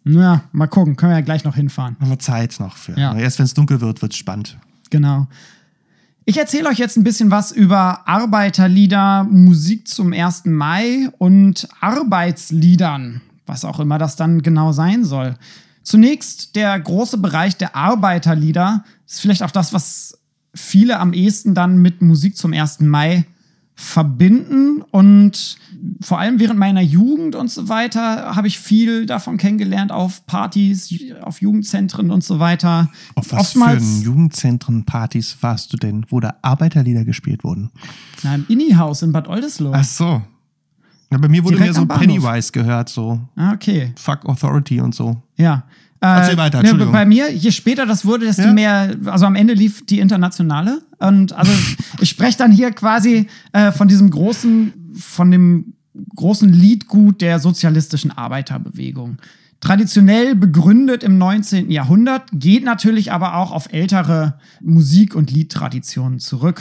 Ja, mal gucken, können wir ja gleich noch hinfahren. Haben wir Zeit noch für. Ja. Erst wenn es dunkel wird, wird es spannend. Genau. Ich erzähle euch jetzt ein bisschen was über Arbeiterlieder, Musik zum ersten Mai und Arbeitsliedern, was auch immer das dann genau sein soll. Zunächst der große Bereich der Arbeiterlieder. Das ist vielleicht auch das, was viele am ehesten dann mit Musik zum ersten Mai verbinden. Und vor allem während meiner Jugend und so weiter habe ich viel davon kennengelernt auf Partys, auf Jugendzentren und so weiter. Auf was Oftmals, für Jugendzentren, Partys warst du denn, wo da Arbeiterlieder gespielt wurden? Na, im Inni-Haus in Bad Oldesloe. Ach so. Ja, bei mir wurde Direkt mir so Pennywise gehört, so. Ah, okay. Fuck Authority und so. Ja. Erzähl weiter, Entschuldigung. Bei mir, je später das wurde, desto Ja? mehr, also am Ende lief die Internationale. Und also ich spreche dann hier quasi äh, von diesem großen, von dem großen Liedgut der sozialistischen Arbeiterbewegung. Traditionell begründet im neunzehnten Jahrhundert, geht natürlich aber auch auf ältere Musik- und Liedtraditionen zurück.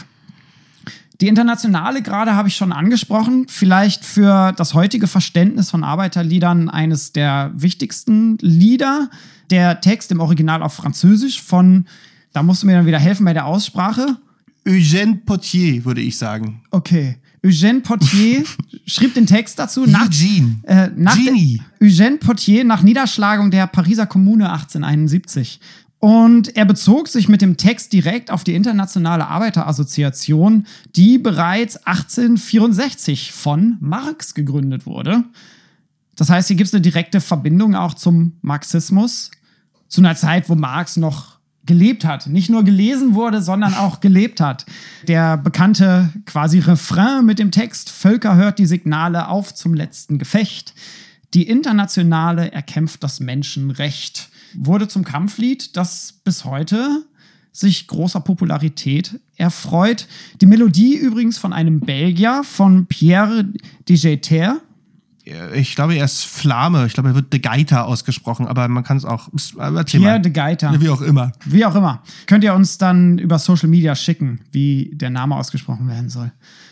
Die Internationale gerade habe ich schon angesprochen, vielleicht für das heutige Verständnis von Arbeiterliedern eines der wichtigsten Lieder. Der Text im Original auf Französisch von, da musst du mir dann wieder helfen bei der Aussprache. Eugène Potier, würde ich sagen. Okay. Eugène Potier schrieb den Text dazu. Nach, Eugene. äh, nach Genie. der, Eugène Potier nach Niederschlagung der Pariser Kommune achtzehnhunderteinundsiebzig. Und er bezog sich mit dem Text direkt auf die Internationale Arbeiterassoziation, die bereits achtzehnhundertvierundsechzig von Marx gegründet wurde. Das heißt, hier gibt es eine direkte Verbindung auch zum Marxismus, zu einer Zeit, wo Marx noch gelebt hat. Nicht nur gelesen wurde, sondern auch gelebt hat. Der bekannte quasi Refrain mit dem Text: Völker hört die Signale auf zum letzten Gefecht. Die Internationale erkämpft das Menschenrecht. Wurde zum Kampflied, das bis heute sich großer Popularität erfreut. Die Melodie übrigens von einem Belgier, von Pierre de Geiter. Ich glaube, er ist Flamme. Ich glaube, er wird de Geiter ausgesprochen, aber man kann es auch. Erzähl Pierre mal. de Geiter. Wie auch immer. Wie auch immer. Könnt ihr uns dann über Social Media schicken, wie der Name ausgesprochen werden soll.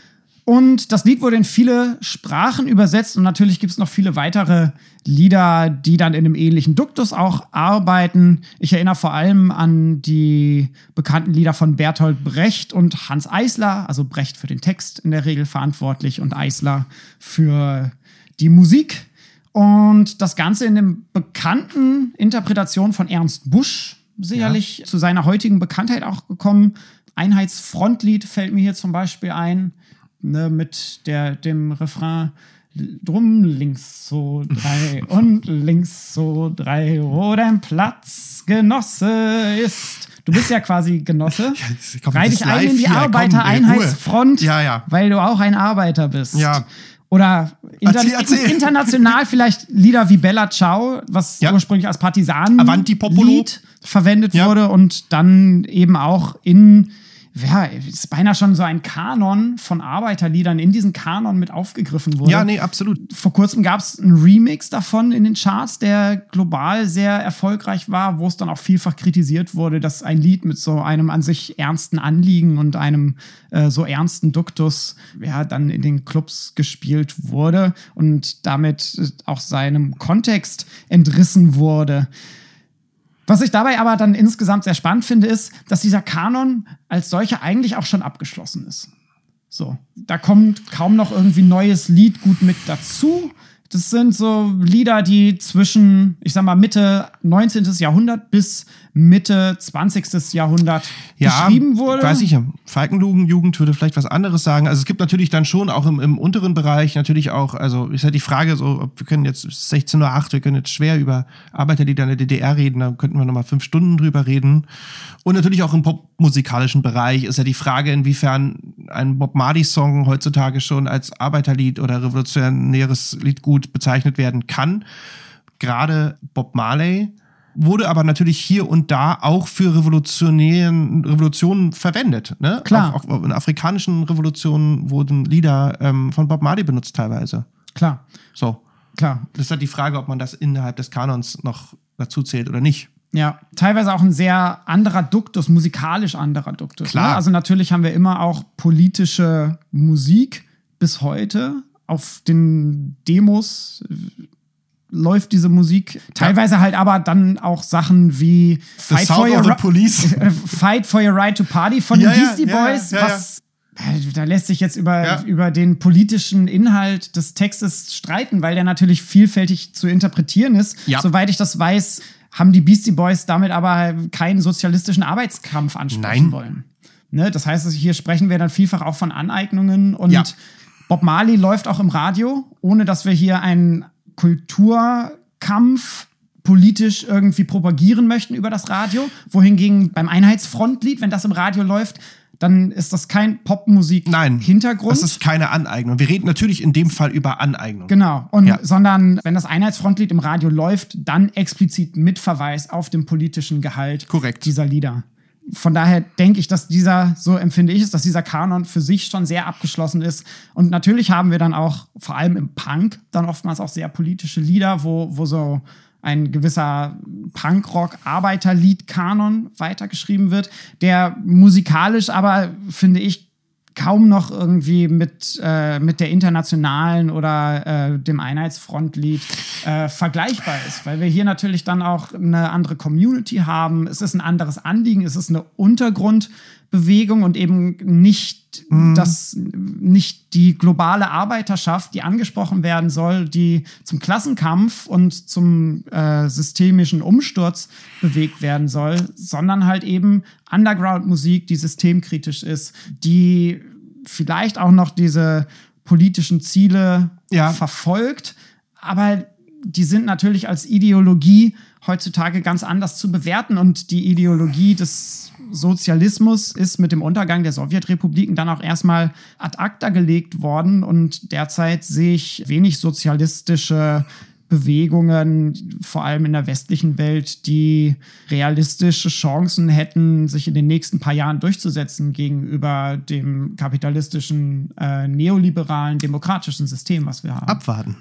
Und das Lied wurde in viele Sprachen übersetzt und natürlich gibt es noch viele weitere Lieder, die dann in einem ähnlichen Duktus auch arbeiten. Ich erinnere vor allem an die bekannten Lieder von Bertolt Brecht und Hans Eisler, also Brecht für den Text in der Regel verantwortlich und Eisler für die Musik. Und das Ganze in dem bekannten Interpretation von Ernst Busch, sicherlich ja. zu seiner heutigen Bekanntheit auch gekommen. Einheitsfrontlied fällt mir hier zum Beispiel ein. Ne, mit der, dem Refrain: Drum links so drei und links so drei, wo dein Platzgenosse ist. Du bist ja quasi Genosse. Ja, Reih dich ein in die Arbeitereinheitsfront, ja, ja. weil du auch ein Arbeiter bist. Ja. Oder inter erzähl, erzähl. international vielleicht Lieder wie Bella Ciao, was ja. ursprünglich als Partisanenlied verwendet ja. wurde und dann eben auch in ja, ist beinahe schon so ein Kanon von Arbeiterliedern in diesen Kanon mit aufgegriffen wurde. Ja, nee, absolut. Vor kurzem gab es einen Remix davon in den Charts, der global sehr erfolgreich war, wo es dann auch vielfach kritisiert wurde, dass ein Lied mit so einem an sich ernsten Anliegen und einem äh, so ernsten Duktus ja dann in den Clubs gespielt wurde und damit auch seinem Kontext entrissen wurde. Was ich dabei aber dann insgesamt sehr spannend finde, ist, dass dieser Kanon als solcher eigentlich auch schon abgeschlossen ist. So, da kommt kaum noch irgendwie neues Liedgut mit dazu. Das sind so Lieder, die zwischen, ich sag mal, Mitte neunzehnten. Jahrhundert bis Mitte zwanzigsten. Jahrhundert ja, geschrieben wurde. Weiß ich, Falkenlugend würde vielleicht was anderes sagen. Also es gibt natürlich dann schon auch im, im unteren Bereich natürlich auch, also ist halt die Frage so, ob wir können jetzt sechzehn Uhr acht, wir können jetzt schwer über Arbeiterlieder in der D D R reden, da könnten wir nochmal fünf Stunden drüber reden. Und natürlich auch im popmusikalischen Bereich ist ja die Frage, inwiefern ein Bob Marley-Song heutzutage schon als Arbeiterlied oder revolutionäres Liedgut bezeichnet werden kann. Gerade Bob Marley wurde aber natürlich hier und da auch für Revolutionären, Revolutionen verwendet. Ne? Klar. Auch, auch in afrikanischen Revolutionen wurden Lieder ähm, von Bob Marley benutzt teilweise. Klar. So. Klar. Das ist halt die Frage, ob man das innerhalb des Kanons noch dazu zählt oder nicht. Ja, teilweise auch ein sehr anderer Duktus, musikalisch anderer Duktus. Klar. Ne? Also natürlich haben wir immer auch politische Musik bis heute auf den Demos. läuft diese Musik. Teilweise halt aber dann auch Sachen wie The Fight Sound for, your of the Ri- Police. Fight for Your Right to Party von Ja, den ja, Beastie ja, Boys, ja, ja, was da lässt sich jetzt über, Ja. über den politischen Inhalt des Textes streiten, weil der natürlich vielfältig zu interpretieren ist. Ja. Soweit ich das weiß, haben die Beastie Boys damit aber keinen sozialistischen Arbeitskampf ansprechen Nein. wollen. Ne? Das heißt, hier sprechen wir dann vielfach auch von Aneignungen und Ja. Bob Marley läuft auch im Radio, ohne dass wir hier einen Kulturkampf politisch irgendwie propagieren möchten über das Radio. Wohingegen beim Einheitsfrontlied, wenn das im Radio läuft, dann ist das kein Popmusik-Hintergrund. Das ist keine Aneignung. Wir reden natürlich in dem Fall über Aneignung. Genau. Und Ja. sondern wenn das Einheitsfrontlied im Radio läuft, dann explizit mit Verweis auf den politischen Gehalt Korrekt. dieser Lieder. Von daher denke ich, dass dieser, so empfinde ich es, dass dieser Kanon für sich schon sehr abgeschlossen ist. Und natürlich haben wir dann auch, vor allem im Punk, dann oftmals auch sehr politische Lieder, wo, wo so ein gewisser Punkrock-Arbeiterlied-Kanon weitergeschrieben wird, der musikalisch aber, finde ich, kaum noch irgendwie mit, äh, mit der internationalen oder äh, dem Einheitsfrontlied äh, vergleichbar ist. Weil wir hier natürlich dann auch eine andere Community haben. Es ist ein anderes Anliegen, es ist eine Untergrundbewegung und eben nicht, mhm. das, nicht die globale Arbeiterschaft, die angesprochen werden soll, die zum Klassenkampf und zum äh, systemischen Umsturz bewegt werden soll, sondern halt eben Underground-Musik, die systemkritisch ist, die vielleicht auch noch diese politischen Ziele Ja. verfolgt, aber die sind natürlich als Ideologie heutzutage ganz anders zu bewerten und die Ideologie des Sozialismus ist mit dem Untergang der Sowjetrepubliken dann auch erstmal ad acta gelegt worden und derzeit sehe ich wenig sozialistische Bewegungen, vor allem in der westlichen Welt, die realistische Chancen hätten, sich in den nächsten paar Jahren durchzusetzen gegenüber dem kapitalistischen, äh, neoliberalen, demokratischen System, was wir haben. Abwarten.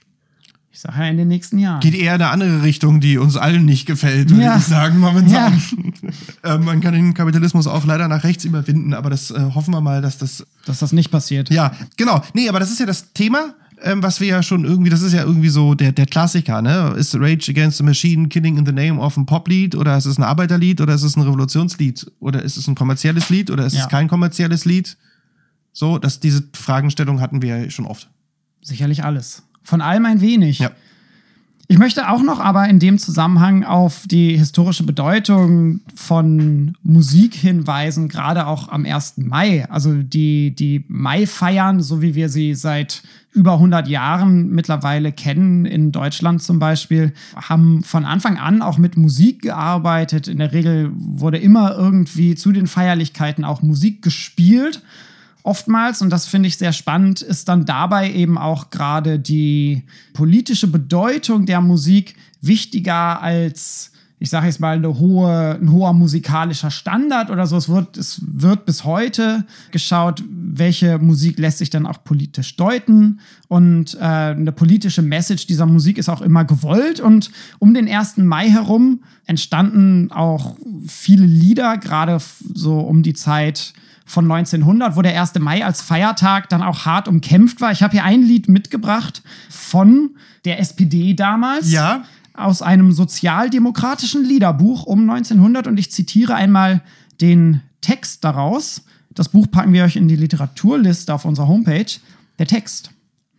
Ich sage ja in den nächsten Jahren. Geht eher in eine andere Richtung, die uns allen nicht gefällt, würde Ja. ich sagen, momentan. Ja. äh, man kann den Kapitalismus auch leider nach rechts überwinden, aber das äh, hoffen wir mal, dass das. Dass das nicht passiert. Ja, genau. Nee, aber das ist ja das Thema, ähm, was wir ja schon irgendwie, das ist ja irgendwie so der, der Klassiker, ne? Ist Rage Against the Machine Killing in the Name of ein Poplied oder ist es ein Arbeiterlied oder ist es ein Revolutionslied oder ist es ein kommerzielles Lied oder ist Ja. es kein kommerzielles Lied? So, dass diese Fragestellung hatten wir ja schon oft. Sicherlich alles. Von allem ein wenig. Ja. Ich möchte auch noch aber in dem Zusammenhang auf die historische Bedeutung von Musik hinweisen, gerade auch am ersten Mai. Also die, die Mai-Feiern, so wie wir sie seit über hundert Jahren mittlerweile kennen, in Deutschland zum Beispiel, haben von Anfang an auch mit Musik gearbeitet. In der Regel wurde immer irgendwie zu den Feierlichkeiten auch Musik gespielt. Oftmals, und das finde ich sehr spannend, ist dann dabei eben auch gerade die politische Bedeutung der Musik wichtiger als, ich sage jetzt mal, eine hohe, ein hoher musikalischer Standard oder so. Es wird, es wird bis heute geschaut, welche Musik lässt sich dann auch politisch deuten. Und äh, eine politische Message dieser Musik ist auch immer gewollt. Und um den ersten Mai herum entstanden auch viele Lieder, gerade so um die Zeit von neunzehnhundert, wo der erste Mai als Feiertag dann auch hart umkämpft war. Ich habe hier ein Lied mitgebracht von der S P D damals. Ja. Aus einem sozialdemokratischen Liederbuch um neunzehnhundert und ich zitiere einmal den Text daraus. Das Buch packen wir euch in die Literaturliste auf unserer Homepage. Der Text.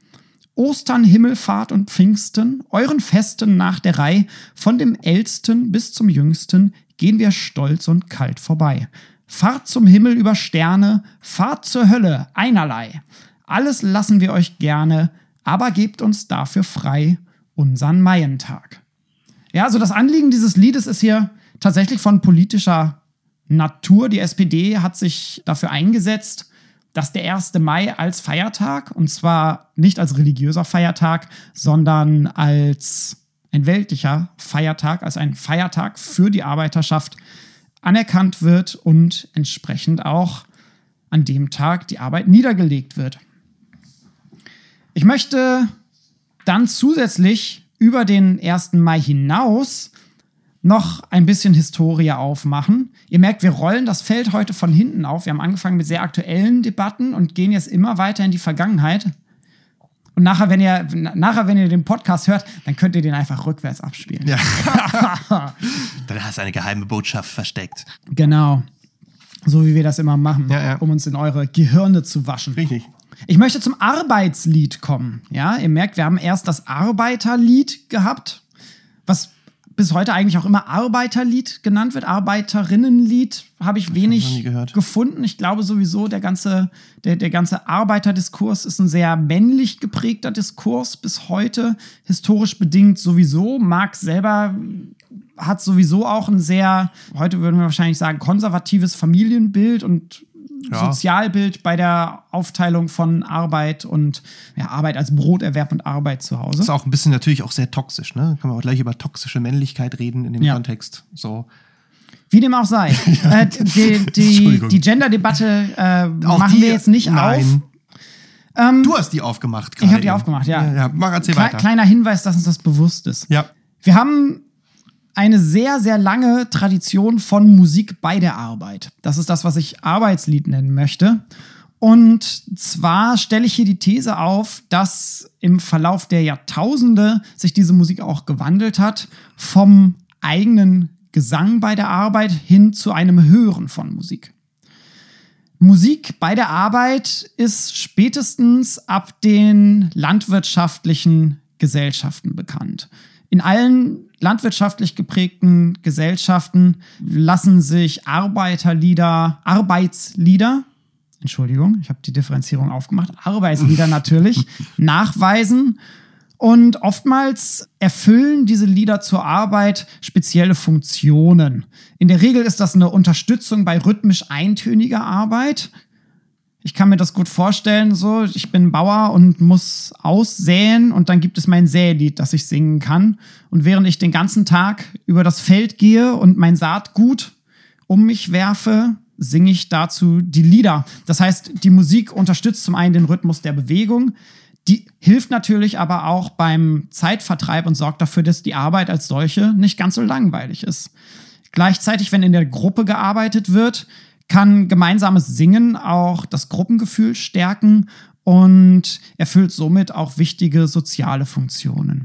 Ostern, Himmelfahrt und Pfingsten, euren Festen nach der Reih, von dem Ältesten bis zum Jüngsten gehen wir stolz und kalt vorbei. Fahrt zum Himmel über Sterne, fahrt zur Hölle, einerlei. Alles lassen wir euch gerne, aber gebt uns dafür frei unseren Maientag. Ja, also das Anliegen dieses Liedes ist hier tatsächlich von politischer Natur. Die S P D hat sich dafür eingesetzt, dass der erste Mai als Feiertag, und zwar nicht als religiöser Feiertag, sondern als ein weltlicher Feiertag, als ein Feiertag für die Arbeiterschaft anerkannt wird und entsprechend auch an dem Tag die Arbeit niedergelegt wird. Ich möchte dann zusätzlich über den ersten Mai hinaus noch ein bisschen Historie aufmachen. Ihr merkt, wir rollen das Feld heute von hinten auf. Wir haben angefangen mit sehr aktuellen Debatten und gehen jetzt immer weiter in die Vergangenheit. Und nachher, wenn ihr, nachher, wenn ihr den Podcast hört, dann könnt ihr den einfach rückwärts abspielen. Ja. Dann hast du eine geheime Botschaft versteckt. Genau. So wie wir das immer machen, Ja, ja. um uns in eure Gehirne zu waschen. Richtig. Ich möchte zum Arbeitslied kommen. Ja, ihr merkt, wir haben erst das Arbeiterlied gehabt, was bis heute eigentlich auch immer Arbeiterlied genannt wird. Arbeiterinnenlied habe ich noch nie wenig gehört. gefunden. Ich glaube sowieso, der ganze, der, der ganze Arbeiterdiskurs ist ein sehr männlich geprägter Diskurs bis heute. Historisch bedingt sowieso. Marx selber hat sowieso auch ein sehr, heute würden wir wahrscheinlich sagen, konservatives Familienbild und Ja. Sozialbild bei der Aufteilung von Arbeit und ja, Arbeit als Broterwerb und Arbeit zu Hause. Das ist auch ein bisschen natürlich auch sehr toxisch, ne? Kann man auch gleich über toxische Männlichkeit reden in dem Ja. Kontext. So. Wie dem auch sei. äh, die die, Entschuldigung. die Gender-Debatte äh, Auch machen die- wir jetzt nicht Nein. auf. Ähm, Du hast die aufgemacht ich habe die eben. aufgemacht, ja. ja, ja. Mach, erzähl Kle weiter. kleiner Hinweis, dass uns das bewusst ist. Ja. Wir haben eine sehr, sehr lange Tradition von Musik bei der Arbeit. Das ist das, was ich Arbeitslied nennen möchte. Und zwar stelle ich hier die These auf, dass im Verlauf der Jahrtausende sich diese Musik auch gewandelt hat vom eigenen Gesang bei der Arbeit hin zu einem Hören von Musik. Musik bei der Arbeit ist spätestens ab den landwirtschaftlichen Gesellschaften bekannt. In allen landwirtschaftlich geprägten Gesellschaften lassen sich Arbeiterlieder, Arbeitslieder, Entschuldigung, ich habe die Differenzierung aufgemacht, Arbeitslieder natürlich, nachweisen. Und oftmals erfüllen diese Lieder zur Arbeit spezielle Funktionen. In der Regel ist das eine Unterstützung bei rhythmisch eintöniger Arbeit. Ich kann mir das gut vorstellen, so, ich bin Bauer und muss aussäen und dann gibt es mein Sälied, das ich singen kann. Und während ich den ganzen Tag über das Feld gehe und mein Saatgut um mich werfe, singe ich dazu die Lieder. Das heißt, die Musik unterstützt zum einen den Rhythmus der Bewegung, die hilft natürlich aber auch beim Zeitvertreib und sorgt dafür, dass die Arbeit als solche nicht ganz so langweilig ist. Gleichzeitig, wenn in der Gruppe gearbeitet wird, kann gemeinsames Singen auch das Gruppengefühl stärken und erfüllt somit auch wichtige soziale Funktionen.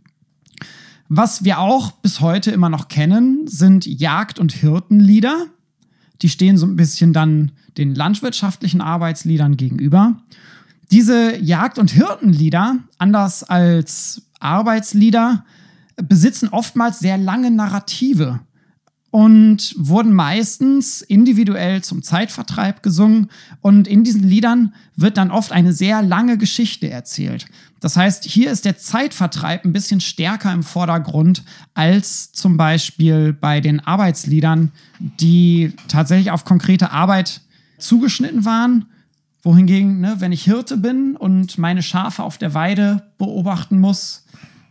Was wir auch bis heute immer noch kennen, sind Jagd- und Hirtenlieder. Die stehen so ein bisschen dann den landwirtschaftlichen Arbeitsliedern gegenüber. Diese Jagd- und Hirtenlieder, anders als Arbeitslieder, besitzen oftmals sehr lange Narrative und wurden meistens individuell zum Zeitvertreib gesungen. Und in diesen Liedern wird dann oft eine sehr lange Geschichte erzählt. Das heißt, hier ist der Zeitvertreib ein bisschen stärker im Vordergrund als zum Beispiel bei den Arbeitsliedern, die tatsächlich auf konkrete Arbeit zugeschnitten waren. Wohingegen, ne, wenn ich Hirte bin und meine Schafe auf der Weide beobachten muss,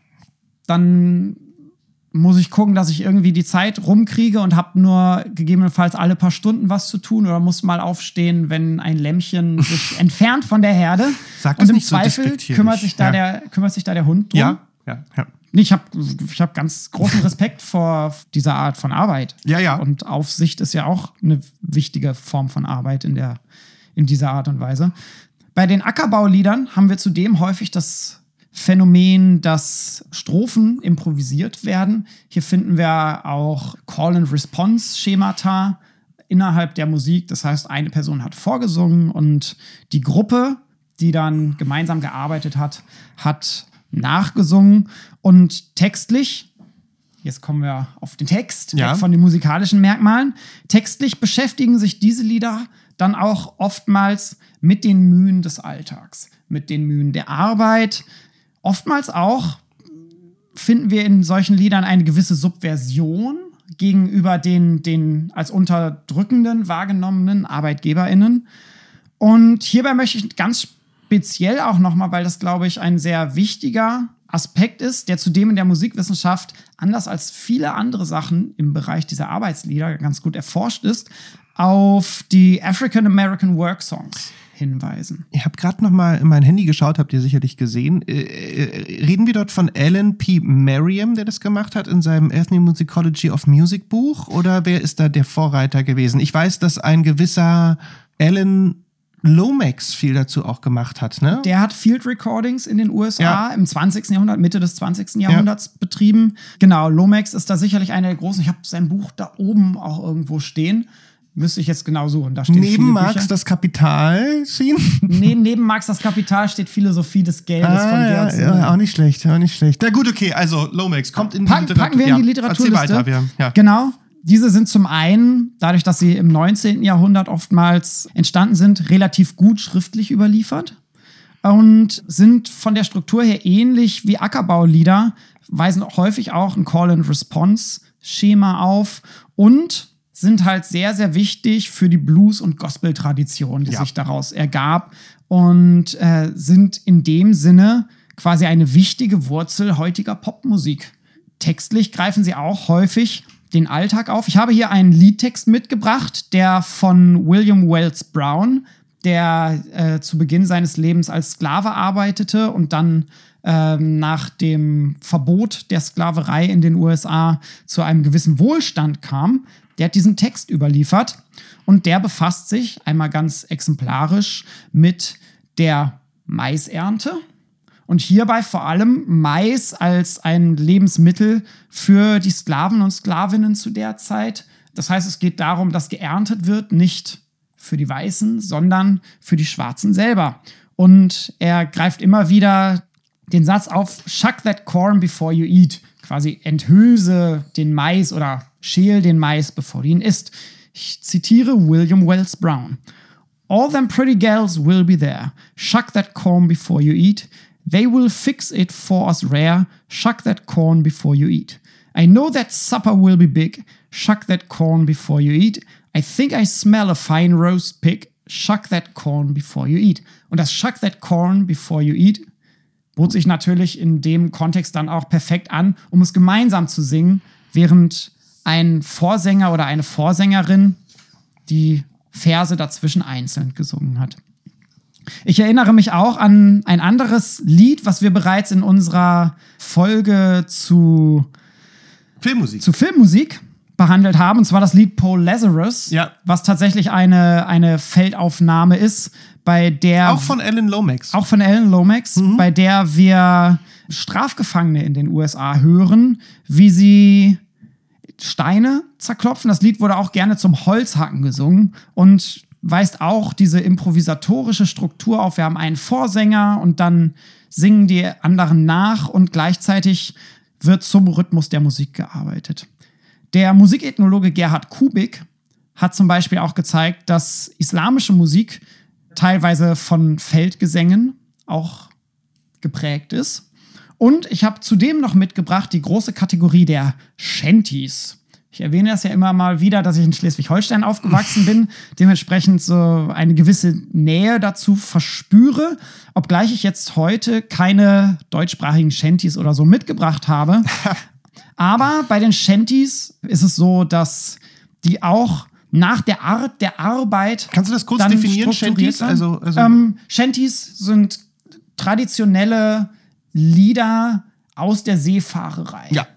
dann muss ich gucken, dass ich irgendwie die Zeit rumkriege und habe nur gegebenenfalls alle paar Stunden was zu tun oder muss mal aufstehen, wenn ein Lämmchen sich entfernt von der Herde. Sag das und im nicht so Zweifel despektierlich. kümmert sich, da Ja. der, kümmert sich da der Hund drum. Ja, ja, ja. Ich habe ich hab ganz großen Respekt vor dieser Art von Arbeit. Ja, ja. Und Aufsicht ist ja auch eine wichtige Form von Arbeit in, der, in dieser Art und Weise. Bei den Ackerbauliedern haben wir zudem häufig das Phänomen, dass Strophen improvisiert werden. Hier finden wir auch Call-and-Response-Schemata innerhalb der Musik. Das heißt, eine Person hat vorgesungen und die Gruppe, die dann gemeinsam gearbeitet hat, hat nachgesungen. Und textlich, jetzt kommen wir auf den Text, Ja. weg von den musikalischen Merkmalen, textlich beschäftigen sich diese Lieder dann auch oftmals mit den Mühen des Alltags, mit den Mühen der Arbeit. Oftmals auch finden wir in solchen Liedern eine gewisse Subversion gegenüber den, den als unterdrückenden wahrgenommenen ArbeitgeberInnen. Und hierbei möchte ich ganz speziell auch nochmal, weil das, glaube ich, ein sehr wichtiger Aspekt ist, der zudem in der Musikwissenschaft, anders als viele andere Sachen im Bereich dieser Arbeitslieder ganz gut erforscht ist, auf die African American Work Songs hinweisen. Ich habe gerade noch mal in mein Handy geschaut, habt ihr sicherlich gesehen. Äh, äh, reden wir dort von Alan P. Merriam, der das gemacht hat in seinem Ethnomusicology of Music Buch? Oder wer ist da der Vorreiter gewesen? Ich weiß, dass ein gewisser Alan Lomax viel dazu auch gemacht hat, ne? Der hat Field Recordings in den U S A Ja. im zwanzigsten Jahrhundert, Mitte des zwanzigsten Jahrhunderts ja. betrieben. Genau, Lomax ist da sicherlich einer der großen. Ich habe sein Buch da oben auch irgendwo stehen. Müsste ich jetzt genau suchen. Da stehen Neben viele Marx Bücher. das Kapital ziehen? Nee, neben Marx das Kapital steht Philosophie des Geldes ah, von Georg ja, Simmel. ja, auch nicht schlecht, auch nicht schlecht. Na gut, okay, also Lomax kommt in die Packen, Literatur. packen wir in die Literaturliste. Ja, erzähl weiter, wir, ja. Genau. Diese sind zum einen, dadurch, dass sie im neunzehnten Jahrhundert oftmals entstanden sind, relativ gut schriftlich überliefert und sind von der Struktur her ähnlich wie Ackerbaulieder, weisen häufig auch ein Call-and-Response-Schema auf und sind halt sehr, sehr wichtig für die Blues- und Gospel-Tradition, die ja. sich daraus ergab und äh, sind in dem Sinne quasi eine wichtige Wurzel heutiger Popmusik. Textlich greifen sie auch häufig den Alltag auf. Ich habe hier einen Liedtext mitgebracht, der von William Wells Brown, der äh, zu Beginn seines Lebens als Sklave arbeitete und dann ähm, nach dem Verbot der Sklaverei in den U S A zu einem gewissen Wohlstand kam. Der hat diesen Text überliefert und der befasst sich einmal ganz exemplarisch mit der Maisernte. Und hierbei vor allem Mais als ein Lebensmittel für die Sklaven und Sklavinnen zu der Zeit. Das heißt, es geht darum, dass geerntet wird, nicht für die Weißen, sondern für die Schwarzen selber. Und er greift immer wieder den Satz auf, shuck that corn before you eat. Quasi enthülse den Mais oder schäl den Mais, bevor du ihn isst. Ich zitiere William Wells Brown. All them pretty gals will be there. Shuck that corn before you eat. They will fix it for us rare. Shuck that corn before you eat. I know that supper will be big. Shuck that corn before you eat. I think I smell a fine roast pig. Shuck that corn before you eat. Und das Shuck that corn before you eat bot sich natürlich in dem Kontext dann auch perfekt an, um es gemeinsam zu singen, während ein Vorsänger oder eine Vorsängerin die Verse dazwischen einzeln gesungen hat. Ich erinnere mich auch an ein anderes Lied, was wir bereits in unserer Folge zu Filmmusik, zu Filmmusik behandelt haben, und zwar das Lied Paul Lazarus, ja. was tatsächlich eine, eine Feldaufnahme ist, bei der... Auch von Alan Lomax. Auch von Alan Lomax, mhm. bei der wir Strafgefangene in den U S A hören, wie sie Steine zerklopfen. Das Lied wurde auch gerne zum Holzhacken gesungen und weist auch diese improvisatorische Struktur auf. Wir haben einen Vorsänger und dann singen die anderen nach und gleichzeitig wird zum Rhythmus der Musik gearbeitet. Der Musikethnologe Gerhard Kubik hat zum Beispiel auch gezeigt, dass islamische Musik teilweise von Feldgesängen auch geprägt ist. Und ich habe zudem noch mitgebracht die große Kategorie der Shanties. Ich erwähne das ja immer mal wieder, dass ich in Schleswig-Holstein aufgewachsen bin, dementsprechend so eine gewisse Nähe dazu verspüre, obgleich ich jetzt heute keine deutschsprachigen Shanties oder so mitgebracht habe. Aber bei den Shanties ist es so, dass die auch nach der Art der Arbeit. Kannst du das kurz dann definieren, Shanties? Also, also ähm, Shanties sind traditionelle Lieder aus der Seefahrerei. Ja.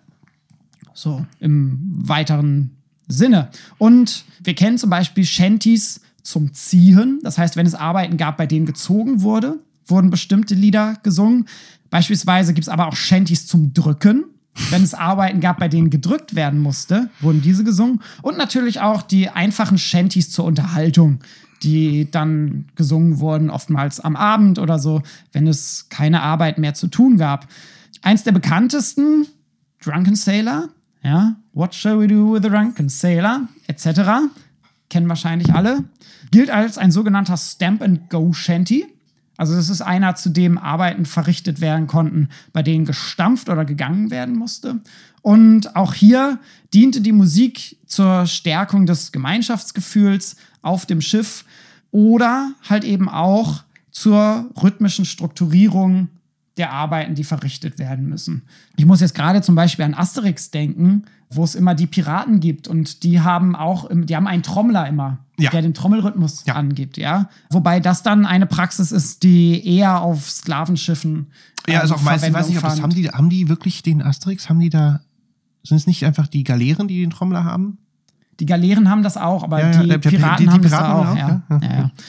So, im weiteren Sinne. Und wir kennen zum Beispiel Shanties zum Ziehen. Das heißt, wenn es Arbeiten gab, bei denen gezogen wurde, wurden bestimmte Lieder gesungen. Beispielsweise gibt es aber auch Shanties zum Drücken. Wenn es Arbeiten gab, bei denen gedrückt werden musste, wurden diese gesungen. Und natürlich auch die einfachen Shanties zur Unterhaltung, die dann gesungen wurden, oftmals am Abend oder so, wenn es keine Arbeit mehr zu tun gab. Eins der bekanntesten, Drunken Sailor, ja, What shall we do with a drunken sailor, et cetera, kennen wahrscheinlich alle, gilt als ein sogenannter Stamp-and-Go-Shanty. Also das ist einer, zu dem Arbeiten verrichtet werden konnten, bei denen gestampft oder gegangen werden musste. Und auch hier diente die Musik zur Stärkung des Gemeinschaftsgefühls auf dem Schiff oder halt eben auch zur rhythmischen Strukturierung der Arbeiten, die verrichtet werden müssen. Ich muss jetzt gerade zum Beispiel an Asterix denken, wo es immer die Piraten gibt und die haben auch, die haben einen Trommler immer, ja. der den Trommelrhythmus ja. angibt, ja. Wobei das dann eine Praxis ist, die eher auf Sklavenschiffen ja, also auch meistens, ich weiß nicht, ob das haben die, haben die wirklich den Asterix, haben die da, sind es nicht einfach die Galeeren, die den Trommler haben? Die Galeeren haben das auch, aber ja, ja, die, der, Piraten die, die, die haben Piraten das auch, auch ja. ja. Ja, ja.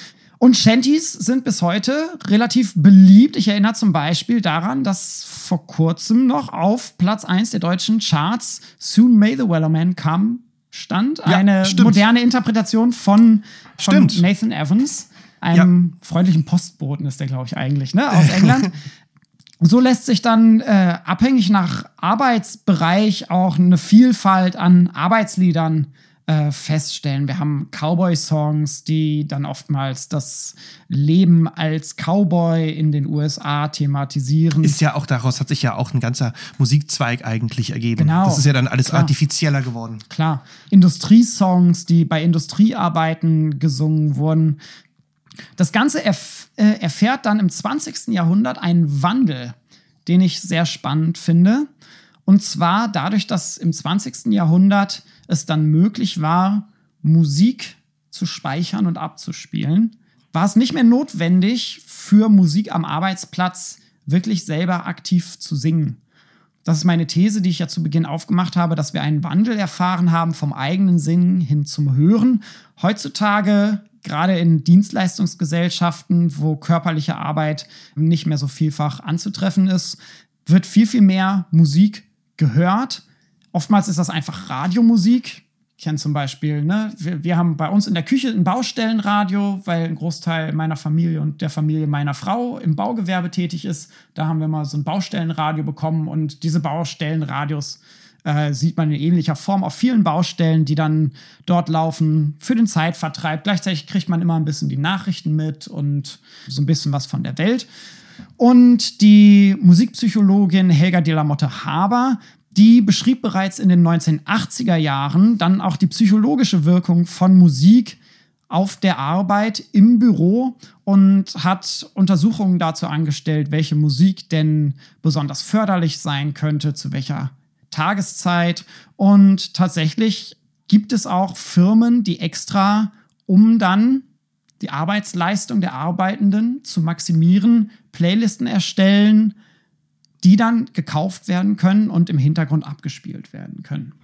Und Shanties sind bis heute relativ beliebt. Ich erinnere zum Beispiel daran, dass vor kurzem noch auf Platz eins der deutschen Charts Soon May the Wellerman Come stand. Ja, eine stimmt. moderne Interpretation von, von Stimmt. Nathan Evans, einem freundlichen Postboten ist der, glaube ich, eigentlich, ne, aus England. So lässt sich dann äh, abhängig nach Arbeitsbereich auch eine Vielfalt an Arbeitsliedern äh, feststellen. Wir haben Cowboy-Songs, die dann oftmals das Leben als Cowboy in den U S A thematisieren. Ist ja auch daraus, hat sich ja auch ein ganzer Musikzweig eigentlich ergeben. Genau. Das ist ja dann alles Klar. artifizieller geworden. Klar. Industriesongs, die bei Industriearbeiten gesungen wurden. Das Ganze erf- äh, erfährt dann im zwanzigsten Jahrhundert einen Wandel, den ich sehr spannend finde. Und zwar dadurch, dass im zwanzigsten Jahrhundert es dann möglich war, Musik zu speichern und abzuspielen, war es nicht mehr notwendig, für Musik am Arbeitsplatz wirklich selber aktiv zu singen. Das ist meine These, die ich ja zu Beginn aufgemacht habe, dass wir einen Wandel erfahren haben vom eigenen Singen hin zum Hören. Heutzutage, gerade in Dienstleistungsgesellschaften, wo körperliche Arbeit nicht mehr so vielfach anzutreffen ist, wird viel, viel mehr Musik gehört. Oftmals ist das einfach Radiomusik. Ich kenne zum Beispiel, ne, wir, wir haben bei uns in der Küche ein Baustellenradio, weil ein Großteil meiner Familie und der Familie meiner Frau im Baugewerbe tätig ist. Da haben wir mal so ein Baustellenradio bekommen und diese Baustellenradios äh, sieht man in ähnlicher Form auf vielen Baustellen, die dann dort laufen für den Zeitvertreib. Gleichzeitig kriegt man immer ein bisschen die Nachrichten mit und so ein bisschen was von der Welt. Und die Musikpsychologin Helga de la Motte Haber, die beschrieb bereits in den neunzehnhundertachtziger Jahren dann auch die psychologische Wirkung von Musik auf der Arbeit im Büro und hat Untersuchungen dazu angestellt, welche Musik denn besonders förderlich sein könnte, zu welcher Tageszeit. Und tatsächlich gibt es auch Firmen, die extra, um dann die Arbeitsleistung der Arbeitenden zu maximieren, Playlisten erstellen, die dann gekauft werden können und im Hintergrund abgespielt werden können.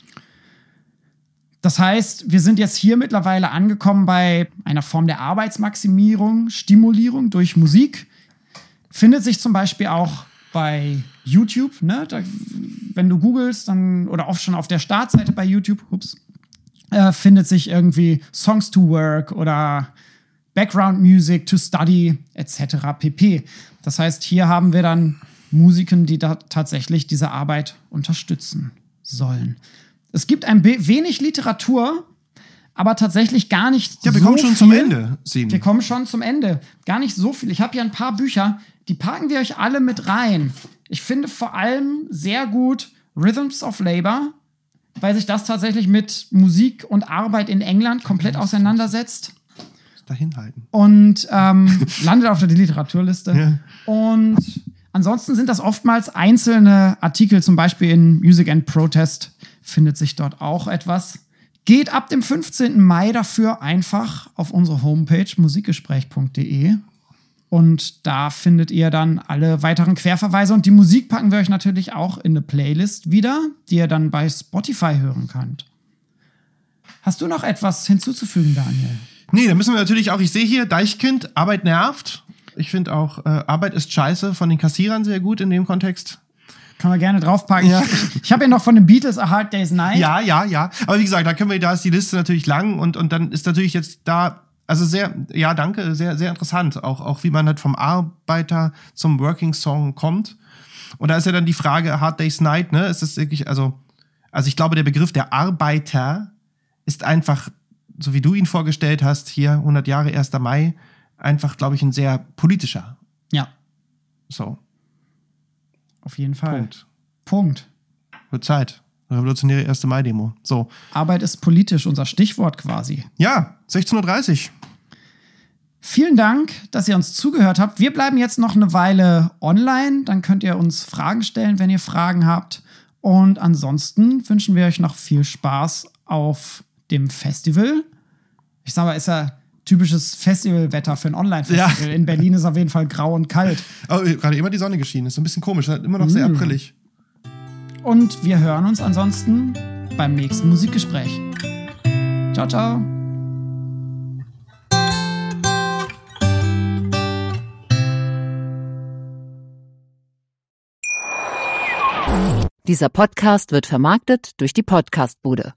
Das heißt, wir sind jetzt hier mittlerweile angekommen bei einer Form der Arbeitsmaximierung, Stimulierung durch Musik. Findet sich zum Beispiel auch bei YouTube, ne? Da, wenn du googelst, dann, oder oft schon auf der Startseite bei YouTube, ups, äh, findet sich irgendwie Songs to Work oder Background Music to Study et cetera pp. Das heißt, hier haben wir dann Musiken, die da tatsächlich diese Arbeit unterstützen sollen. Es gibt ein wenig Literatur, aber tatsächlich gar nicht so viel. Ja, wir kommen schon zum Ende, Sien. Wir kommen schon zum Ende. Gar nicht so viel. Ich habe hier ein paar Bücher, die packen wir euch alle mit rein. Ich finde vor allem sehr gut Rhythms of Labour, weil sich das tatsächlich mit Musik und Arbeit in England komplett auseinandersetzt. Dahin halten. Und ähm, landet auf der Literaturliste. Ja. Und ansonsten sind das oftmals einzelne Artikel, zum Beispiel in Music and Protest findet sich dort auch etwas. Geht ab dem fünfzehnten Mai dafür einfach auf unsere Homepage musikgespräch punkt de und da findet ihr dann alle weiteren Querverweise und die Musik packen wir euch natürlich auch in eine Playlist wieder, die ihr dann bei Spotify hören könnt. Hast du noch etwas hinzuzufügen, Daniel? Nee, da müssen wir natürlich auch, ich sehe hier, Deichkind, Arbeit nervt. Ich finde auch, äh, Arbeit ist scheiße von den Kassierern sehr gut in dem Kontext. Kann man gerne draufpacken. Ja. Ich, ich habe ja noch von den Beatles A Hard Day's Night. Ja, ja, ja. Aber wie gesagt, da können wir, da ist die Liste natürlich lang und, und dann ist natürlich jetzt da, also sehr, ja, danke, sehr, sehr interessant. Auch, auch wie man halt vom Arbeiter zum Working Song kommt. Und da ist ja dann die Frage, A Hard Day's Night, ne? Ist das wirklich, also, also ich glaube, der Begriff der Arbeiter ist einfach, so wie du ihn vorgestellt hast, hier hundert Jahre erster Mai, einfach, glaube ich, ein sehr politischer. Ja. So. Auf jeden Fall. Punkt. Punkt. Wird Zeit. Revolutionäre erste Mai-Demo. So. Arbeit ist politisch, unser Stichwort quasi. Ja, sechzehn Uhr dreißig. Vielen Dank, dass ihr uns zugehört habt. Wir bleiben jetzt noch eine Weile online. Dann könnt ihr uns Fragen stellen, wenn ihr Fragen habt. Und ansonsten wünschen wir euch noch viel Spaß auf dem Festival. Ich sag mal, ist ja typisches Festivalwetter für ein Online-Festival. Ja. In Berlin ist auf jeden Fall grau und kalt. Oh, gerade immer die Sonne geschienen. Ist so ein bisschen komisch. Immer noch sehr mm. aprillig. Und wir hören uns ansonsten beim nächsten Musikgespräch. Ciao, ciao. Dieser Podcast wird vermarktet durch die Podcastbude.